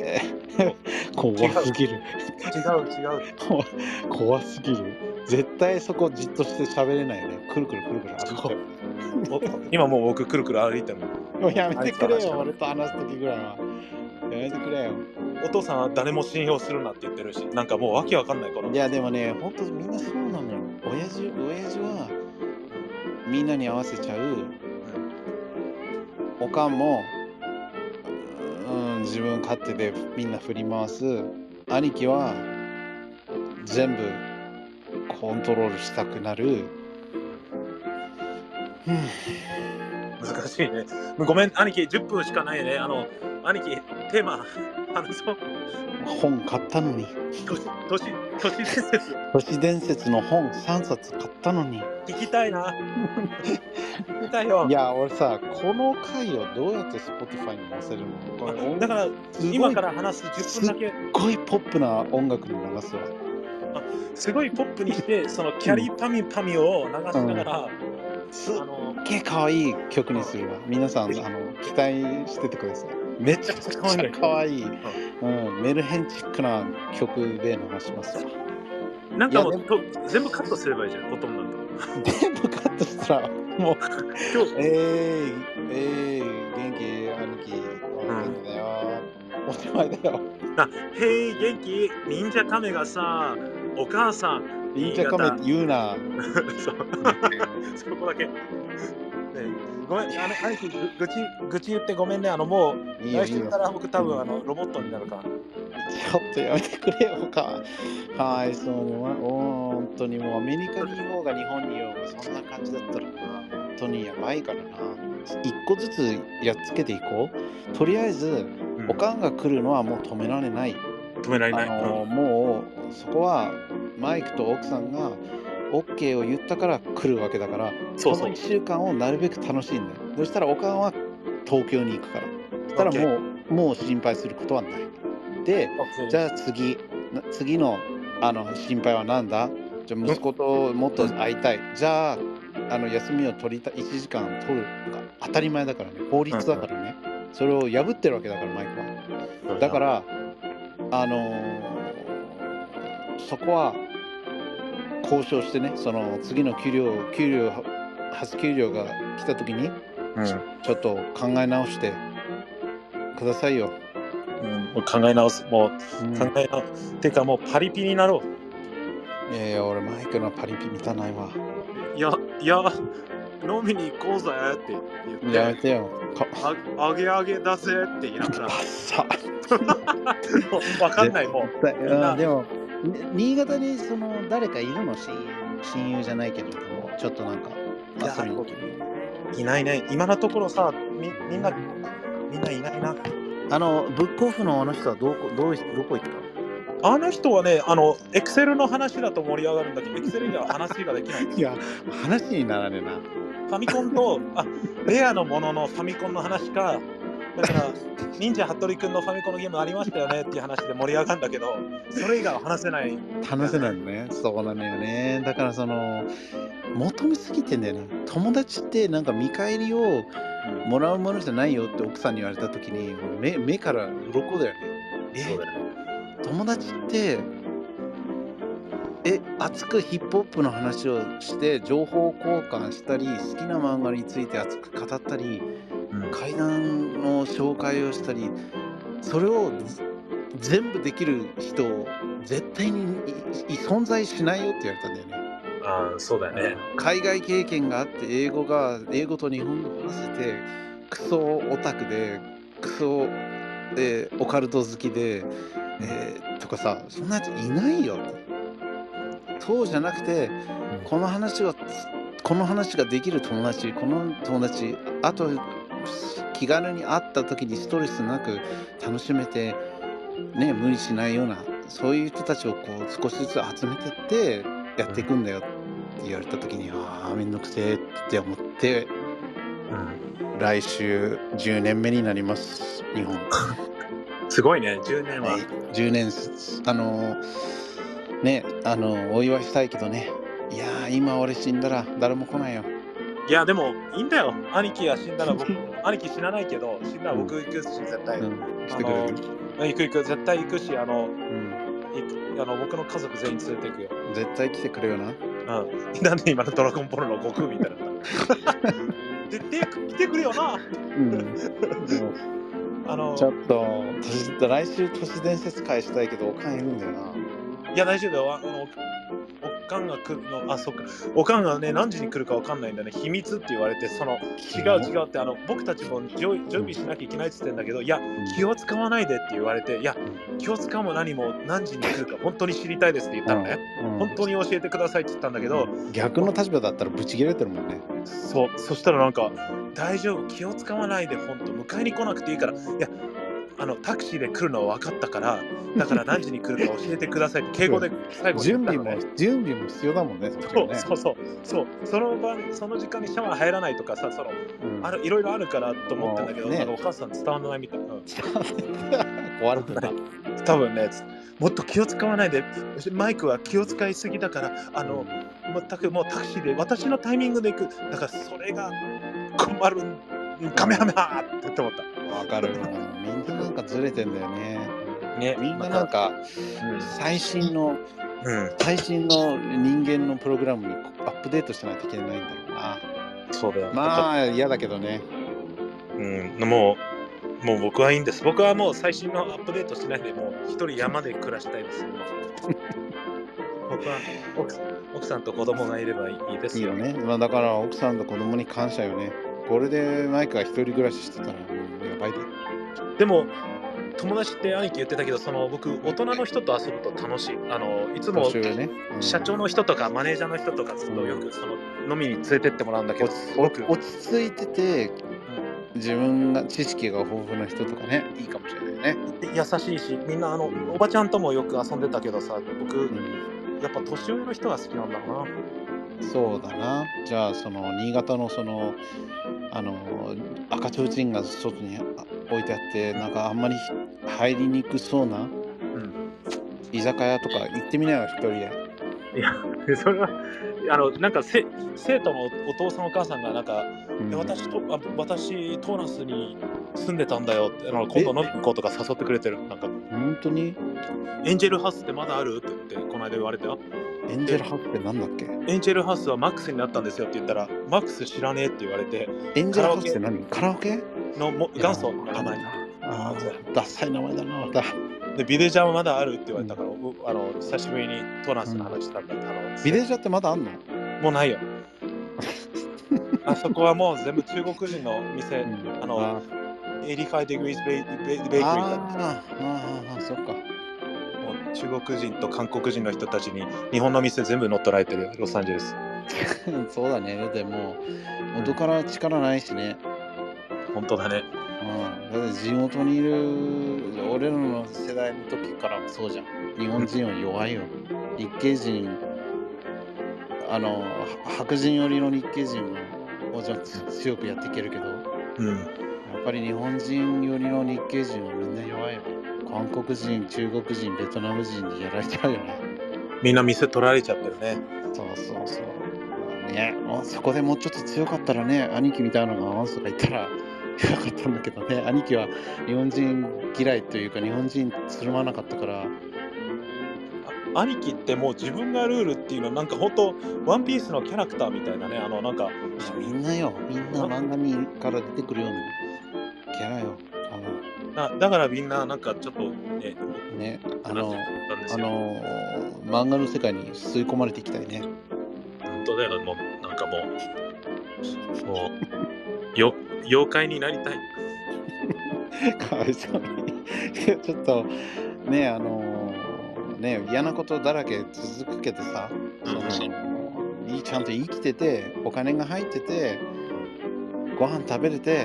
怖すぎる。 違う。 怖すぎる。絶対そこじっとして喋れないよね。くるくる歩いてる。 今もう僕くるくる歩いてるの。やめてくれよ、俺と話す時ぐらいは。やめてくれよ。 お父さんは誰も信用するなって言ってるし、なんかもうわけわかんないから。 いやでもね、ほんとみんなそうなのよ。親父はみんなに合わせちゃう。おかんも自分勝手でみんな振り回す。兄貴は全部コントロールしたくなる。 難しいね。ごめん、兄貴、10分しかないね。兄貴、テーマ話そう。 本買ったのに。都市伝説の本3冊買ったのに。 聞きたいな。聞きたいよ。 いや、俺さ、この回をどうやって Spotify に載せるの？ だから、今から話す10分だけ。 すっごいポップな音楽に流すわ。 すごいポップにして、そのキャリーパミュパミュを流しながら、 すっあの、 げえ可愛い曲にするわ。皆さん、期待しててください。めちゃくちゃ可愛い。メルヘンチックな曲で流しますわ。 なんかもう全部カットすればいいじゃん、ほとんどなんだ。 全部カットしたら、もう、元気、兄貴、元気だよ。おしまいだよ。 へい、元気、忍者カメがさ、お母さん、 忍者カメって言うな。 そうそこだけ。ごめん、兄貴、愚痴言ってごめんね。もう、来週から僕多分ロボットになるから。 ちょっとやめてくれよ、かわいそうに。本当にもうアメリカにいようが日本にいようがそんな感じだったらな、本当にやばいからな。一個ずつやっつけていこう。とりあえず、おかんが来るのはもう止められない。もうそこはマイクと奥さんが OK を言ったから来るわけだから、その1週間をなるべく楽しんで。そしたらおかんは東京に行くから。そしたらもう心配することはない。で、じゃあ次の心配は何だ？じゃあ息子ともっと会いたい。じゃあ休みを取りたい、1時間取るのが当たり前だからね。法律だからね。それを破ってるわけだからマイクは。だからそこは交渉してね、その次の初給料が来た時に、ちょっと考え直してくださいよ。 考え直す。もう、考え直す。てかもうパリピになろう。いや、俺マイクのパリピ満たないわ。 いや、飲みに行こうぜって言って。 やめてよ。 あげだぜって言いながら。わかんないもう。でも、新潟に誰かいるの？親友じゃないけれども、ちょっとなんか遊びに来る。 いないね。今のところさ、みんないないな。 ブックオフのあの人はどこ行った？ あの人はね、エクセルの話だと盛り上がるんだけど、エクセルでは話ができない。 いや、話にならねえな。 ファミコンと、レアのもののファミコンの話か、だから、忍者ハットリくんのファミコンのゲームありましたよねっていう話で盛り上がるんだけど、それ以外は話せない。 話せないのね。そうなのよね。だから求めすぎてんだよね。友達ってなんか見返りをもらうものじゃないよって奥さんに言われた時に、目から鱗だよね。 そうだよね。 友達って熱くヒップホップの話をして情報交換したり、好きな漫画について熱く語ったり、怪談の紹介をしたり、それを全部できる人絶対に存在しないよって言われたんだよね。 そうだよね。 海外経験があって英語と日本語を話せて、クソオタクでクソ、オカルト好きで、とかさ、そんなやついないよって。そうじゃなくて、この話ができる友達、あと気軽に会った時にストレスなく楽しめて、ね、無理しないような、そういう人たちを少しずつ集めてってやっていくんだよって言われた時に、めんどくせえって思って、来週10年目になります、日本。 すごいね、10年は。 10年、ね、お祝いしたいけどね。いやー、今俺死んだら誰も来ないよ。 いや、でもいいんだよ。兄貴が死んだら兄貴死なないけど、死んだら僕行くし、絶対。 来てくれる？ 行く、絶対行くし、僕の家族全員連れて行くよ。 絶対来てくれよな。 なんで今のドラゴンボールの悟空みたいな。絶対来てくれよな。 ちょっと来週都市伝説会したいけど、おかんいるんだよな。 いや、大丈夫だよ。おかんが来るの、そっか。おかんがね、何時に来るかわかんないんだね。秘密って言われて、違うって、僕たちも準備しなきゃいけないって言ってんだけど、いや、気を使わないでって言われて、いや、気を使うも何も何時に来るか本当に知りたいですって言ったのね。本当に教えてくださいって言ったんだけど、 逆の立場だったらブチ切れてるもんね。 そしたらなんか、大丈夫、気を使わないで、本当迎えに来なくていいから、いや、タクシーで来るのは分かったから、だから何時に来るか教えてくださいって敬語で最後に言ったのね。準備も必要だもんね。そう。その時間にシャワー入らないとかさ、いろいろあるからと思ったんだけど、お母さん伝わらないみたいな。 悪くな。 多分ね、もっと気を使わないで、マイクは気を使いすぎだから、全くもうタクシーで私のタイミングで行く。だからそれが困るカメハメハって思った。 わかる。みんななんかずれてんだよね。 ね、 みんななんか最新のうん、 人間のプログラムにアップデートしないといけないんだろうな。 そうだよ。 まあ嫌だけどね。 もう僕はいいんです。僕はもう最新のアップデートしないで、もう一人山で暮らしたいです。僕は奥さんと子供がいればいいですよ。 いいよね。まあだから奥さんと子供に感謝よね。これでマイクが一人暮らししてたらもうやばいで。 でも友達って兄貴言ってたけど、僕大人の人と遊ぶと楽しい。いつも年上ね。 社長の人とかマネージャーの人とかずっとよく飲みに連れてってもらうんだけど、 落ち着いてて、自分が知識が豊富な人とかね、いいかもしれないね。 優しいし、みんなおばちゃんともよく遊んでたけどさ、僕、やっぱ年上の人が好きなんだろうな。 そうだな。じゃあ新潟の赤ちょうちんが外に置いてあって、なんかあんまり入りにくそうな居酒屋とか行ってみなよ、一人で。 いや、それはなんか生徒のお父さんお母さんがなんか、私トーナスに住んでたんだよって、今度飲み行こうとか誘ってくれてる。なんか本当にエンジェルハウスってまだあるって言ってこの間言われたよ。 エンジェルハウスってなんだっけ？ エンジェルハウスはマックスになったんですよって言ったら、マックス知らねえって言われて、 エンジェルハウスって何？カラオケの元祖の名前。 ああ、ダッサい名前だな、また。 で、ビデジャーはまだあるって言われたから、久しぶりにトーナスの話したんだけど、 ビデジャーってまだあんの？ もうないよ。あそこはもう全部中国人の店、85 degrees bakery ああ、そっか。 もう中国人と韓国人の人たちに日本の店全部乗っ取られてるよ、ロサンゼルス。 そうだね。でも元から力ないしね。 本当だね。 だって地元にいる俺らの世代の時からもそうじゃん。日本人は弱いよ。日系人、白人寄りの日系人はじゃ強くやっていけるけど、やっぱり日本人寄りの日系人はみんな弱いよね。韓国人、中国人、ベトナム人にやられちゃうよね。 みんな店取られちゃってるね。 そう。ね、そこでもうちょっと強かったらね、兄貴みたいなのがワンスとか言ったらよかったんだけどね。兄貴は日本人嫌いというか日本人つるまなかったから。 兄貴ってもう自分がルールっていうのはなんか本当ワンピースのキャラクターみたいなね。なんかみんな漫画にから出てくるようなキャラよ。 だからみんななんかちょっとね、漫画の世界に吸い込まれていきたいね。 本当だよ。もうなんかもう妖怪になりたい。 かわいそうに。ちょっとね、嫌なことだらけ続くけどさ、ちゃんと生きててお金が入っててご飯食べれて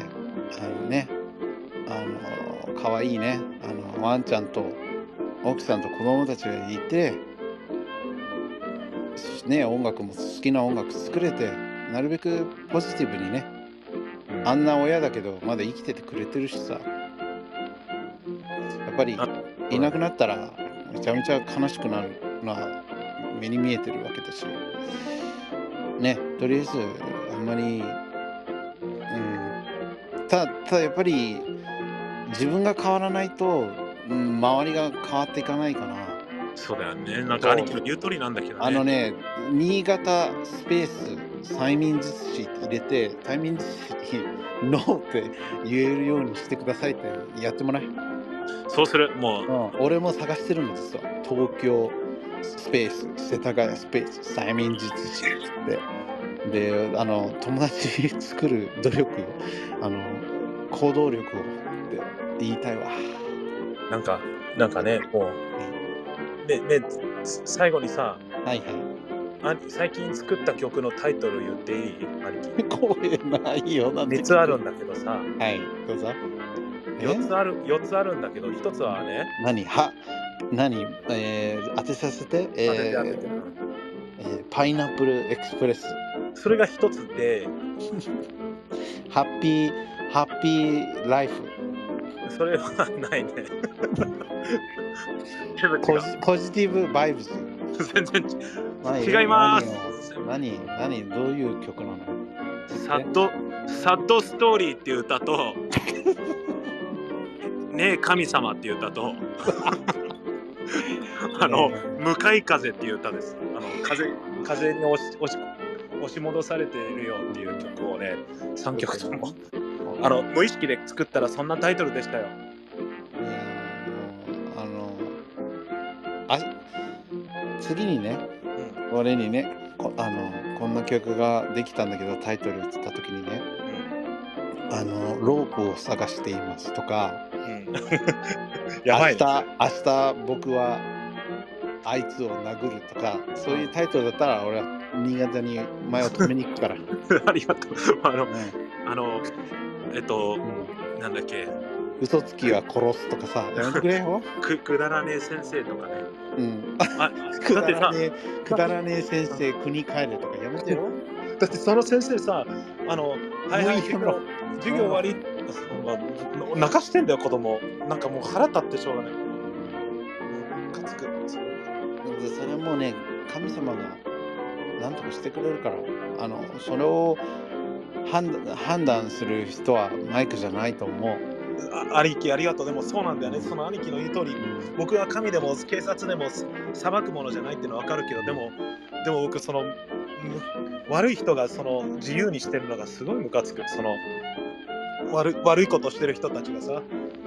可愛いねワンちゃんと奥さんと子供たちがいてね、音楽も好きな音楽作れて、なるべくポジティブにね、あんな親だけどまだ生きててくれてるしさ、やっぱりいなくなったらめちゃめちゃ悲しくなるのは目に見えてるわけだしね。とりあえずあんまりただやっぱり自分が変わらないと、周りが変わっていかないかな。 そうだよね。なんか兄貴の言う通りなんだけどね。 新潟スペース催眠術師入れて、催眠術師にノーって言えるようにしてくださいってやってもらえ。 そうする。もう、俺も探してるの実は。東京スペース、世田谷スペース、催眠術師って。で、友達作る努力、行動力をって言いたいわ。 なんかね、もうね、最後にさ、最近作った曲のタイトル言っていい？兄貴。 声ないよ。 3つあるんだけどさ。 はい、どうぞ。 4つあるんだけど、1つはね。 当てさせて。パイナップルエクスプレス。 それが1つで。 ハッピーライフ。 それはないね。全部違う。 ポジティブバイブス。 全然違います。 何どういう曲なの？ サッドストーリーっていう歌と、ねえ神様っていう歌と、向かい風っていう歌です。風に押し戻されているよっていう曲をね、3曲とも無意識で作ったらそんなタイトルでしたよ。 いや次にね、俺にね、こんな曲ができたんだけどタイトルつった時にね、ロープを探していますとか、 やばいね。 明日僕はあいつを殴るとか、そういうタイトルだったら俺は新潟に前を止めに行くから。 ありがとう。なんだっけ、 嘘つきは殺すとかさ、やめてくれよ。 くだらねえ先生とかね。 くだらねえ先生国帰れとかやめてよ。 だってその先生さ、授業終わり、泣かしてんだよ子供。なんかもう腹立ってしょうがない。ムカつく。 でそれもね、神様が何とかしてくれるから、それを判断する人はマイクじゃないと思う。 兄貴ありがとう。でもそうなんだよね。その兄貴の言う通り、僕は神でも警察でも裁くものじゃないっていうのは分かるけど、でも僕その悪い人がその自由にしてるのがすごいムカつく。その悪いことしてる人たちがさ、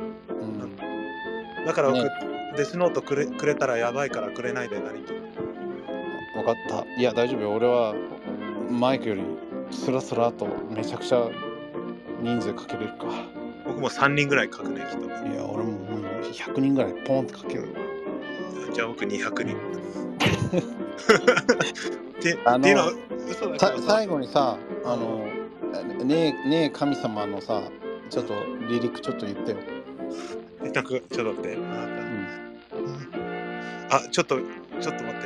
だから僕、デスノートくれたらやばいからくれないで兄貴。 分かった。いや大丈夫よ。俺はマイクよりスラスラとめちゃくちゃ人数かけれるか。 僕も3人ぐらい書くね、きっと。 いや、俺も100人ぐらいポンって書けるわ。 じゃあ僕200人。っていうのは嘘だけど最後にさ、ねえ神様のさ、ちょっとリリックちょっと言ってよ。 ちょっと待って。ちょっと待ってね。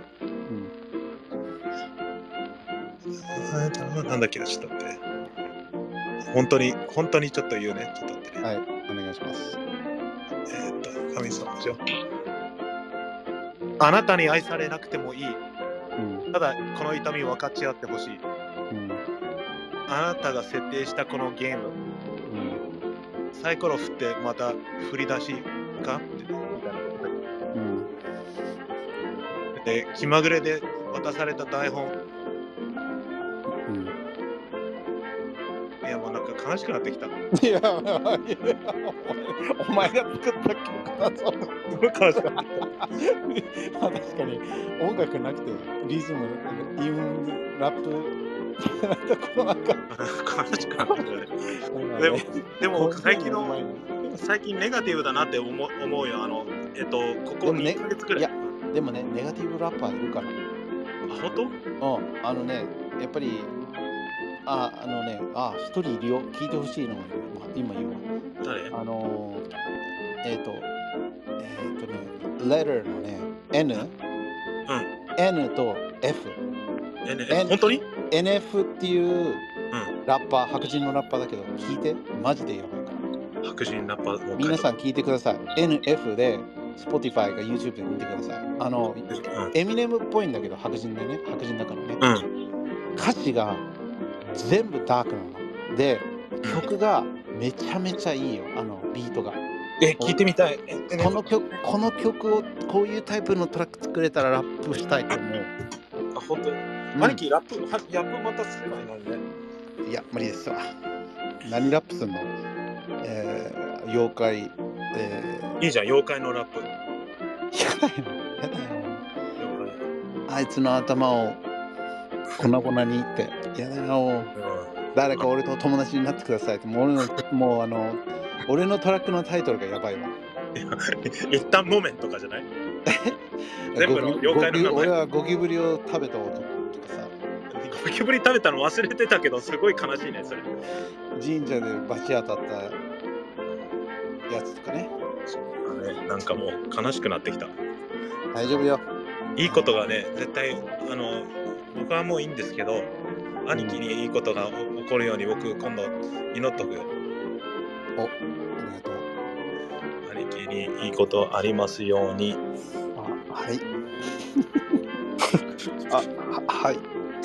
なんだっけな、ちょっと待って。本当にちょっと言うね。ちょっと待ってね。 はい、お願いします。 神様でしょ。あなたに愛されなくてもいい。ただこの痛みを分かち合ってほしい。あなたが設定したこのゲーム、サイコロ振ってまた振り出しかってみたいなことで、気まぐれで渡された台本、いやもうなんか悲しくなってきた。 いやお前が作った曲だぞ。 すごい悲しくなってきた。確かに音楽なくてリズム、インラップなんか悲しくなってきた。でも僕最近ネガティブだなって思うよ。ここ2ヶ月くらい。 いやでもね、ネガティブラッパーいるから。 本当？ やっぱり一人いるよ。聞いてほしいのが今言うわ。 誰？ レターのね、N、N と F。 本当に？ NF っていうラッパー、白人のラッパーだけど、聞いて、マジでやばいから。 白人ラッパー。 皆さん聞いてください。NF で Spotify か YouTube で見てください。エミネムっぽいんだけど、白人だからね。歌詞が全部ダークなので、曲がめちゃめちゃいいよ。ビートが。 聞いてみたい。 この曲をこういうタイプのトラック作れたらラップしたいと思う。 本当に？兄貴ラップまたすればいいのにね。 いや無理ですわ。何ラップすんの？妖怪。 いいじゃん、妖怪のラップ。 やだよ。あいつの頭を粉々にって。やだよ。誰か俺と友達になってくださいって。俺のトラックのタイトルがやばいわ。 一旦モメンとかじゃない？全部の妖怪の名前。 俺はゴキブリを食べた男とかさ。 ゴキブリ食べたの忘れてたけど、すごい悲しいね、それ。 神社でバチ当たったやつとかね。 なんかもう悲しくなってきた。 大丈夫よ。 いいことがね、絶対、僕はもういいんですけど、兄貴にいいことが起こるように僕今度祈っとくよ。 ありがとう。 兄貴にいいことありますように。 はい。はい。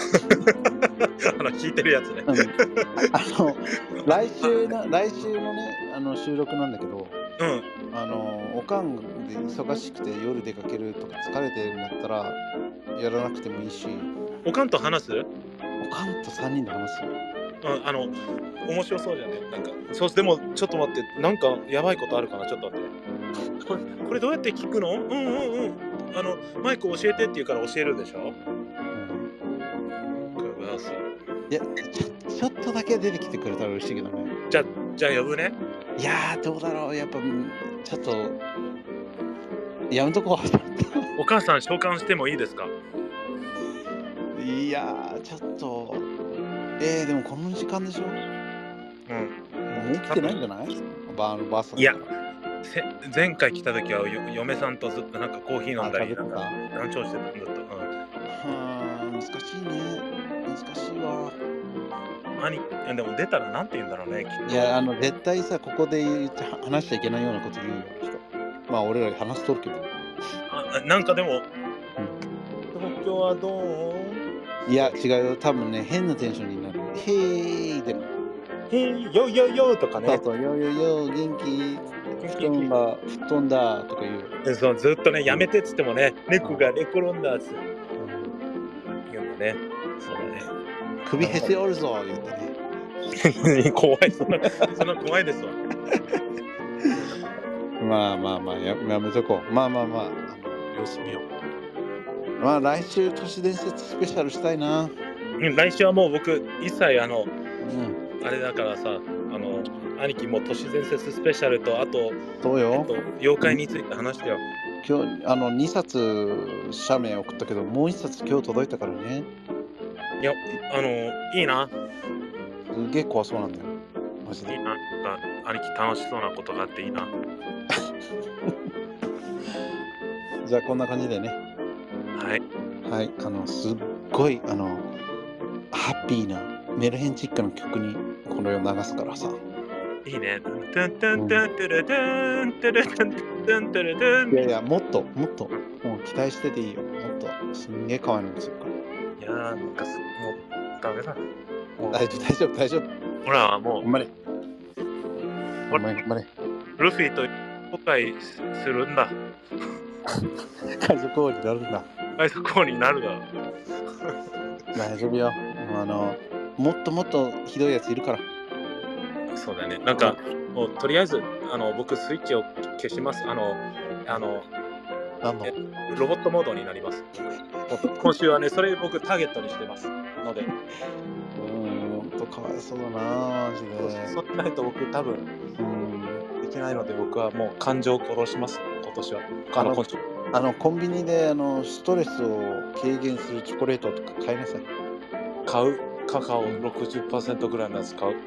聞いてるやつね。 来週のね、収録なんだけど、 うん。 おかんで忙しくて夜出かけるとか疲れてるんだったら、やらなくてもいいし、 おかんと話す？ おかんと3人で話すよ。 面白そうじゃね。なんか、でも、ちょっと待って、なんかやばいことあるかな、ちょっと待って。これどうやって聞くの？マイク教えてって言うから教えるでしょ？ いや、ちょっとだけ出てきてくれたら嬉しいけどね。 じゃあ呼ぶね。 いやー、どうだろう。やっぱ、ちょっと、やめとこう。 お母さん召喚してもいいですか？ いやー、ちょっと、でもこの時間でしょ？ うん。 もう起きてないんじゃない？ばあさん。 いや、前回来た時は嫁さんとずっとなんかコーヒー飲んだり、なんか談笑してたんだった。 難しいね。難しいわ。 でも出たらなんて言うんだろうね、きっと。 いや、絶対さ、ここで話しちゃいけないようなこと言うよ、人。まあ、俺ら話しとるけど。 なんかでも、東京はどう？ いや、違うよ。多分ね、変なテンションになる。へーでも。 へー、よよよとかね。 そう、よよよ、元気、布団だとか言う。 そう、ずっとね、やめてっつってもね、猫が寝転んだっつって言うんだね。そうだね。 首へし折るぞ言ってね。 怖い、そんな怖いですわ。 まあ、やめとこう。まあ、 様子見よう。まあ、来週都市伝説スペシャルしたいな。 来週はもう僕、一切あれだからさ、兄貴も都市伝説スペシャルと、あと、 そうよ。 妖怪について話してよ。 今日、2冊写メ送ったけど、もう1冊今日届いたからね。 いや、いいな。 すげえ怖そうなんだよ。マジで。 いいな。兄貴楽しそうなことがあっていいな。 じゃあこんな感じでね。 はい。 はい、すっごいハッピーなメルヘンチックな曲にこの世流すからさ。 いいね。いや、もっと、もう期待してていいよ。もっと、すんげえ可愛いのにするから。 いやー、なんかもうダメだ。 大丈夫。 ほら、もう。 頑張れ。 ルフィと後悔するんだ。 海賊王になるんだ。 海賊王になるだ。 大丈夫よ。もっとひどいやついるから。 そうだね。なんか、もうとりあえず、僕スイッチを消します。 なんのロボットモードになります。今週はね、それ僕ターゲットにしてますので。 かわいそうだな、マジで。 そうしないと僕多分できないので、僕はもう感情を殺します、今年は。今週。 コンビニでストレスを軽減するチョコレートとか買いなさい。 買う。カカオ 60% ぐらいのやつ買う。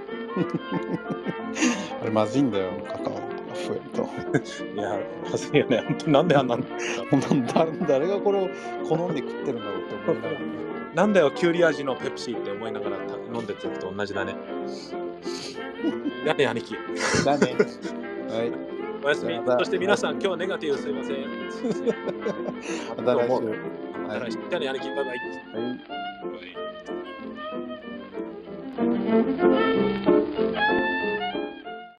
あれまずいんだよ、カカオが増えると。 いや、まずいよね。本当なんであんなの誰がこれを好んで食ってるんだろうって思いながらね。 なんだよ、キュウリ味のペプシーって思いながら飲んでたのと同じだね。だね、兄貴。 だね。はい。 おやすみ。そして皆さん、今日はネガティブすいません。 また来週。 また来週。じゃあね、兄貴。バイバイ。 はい。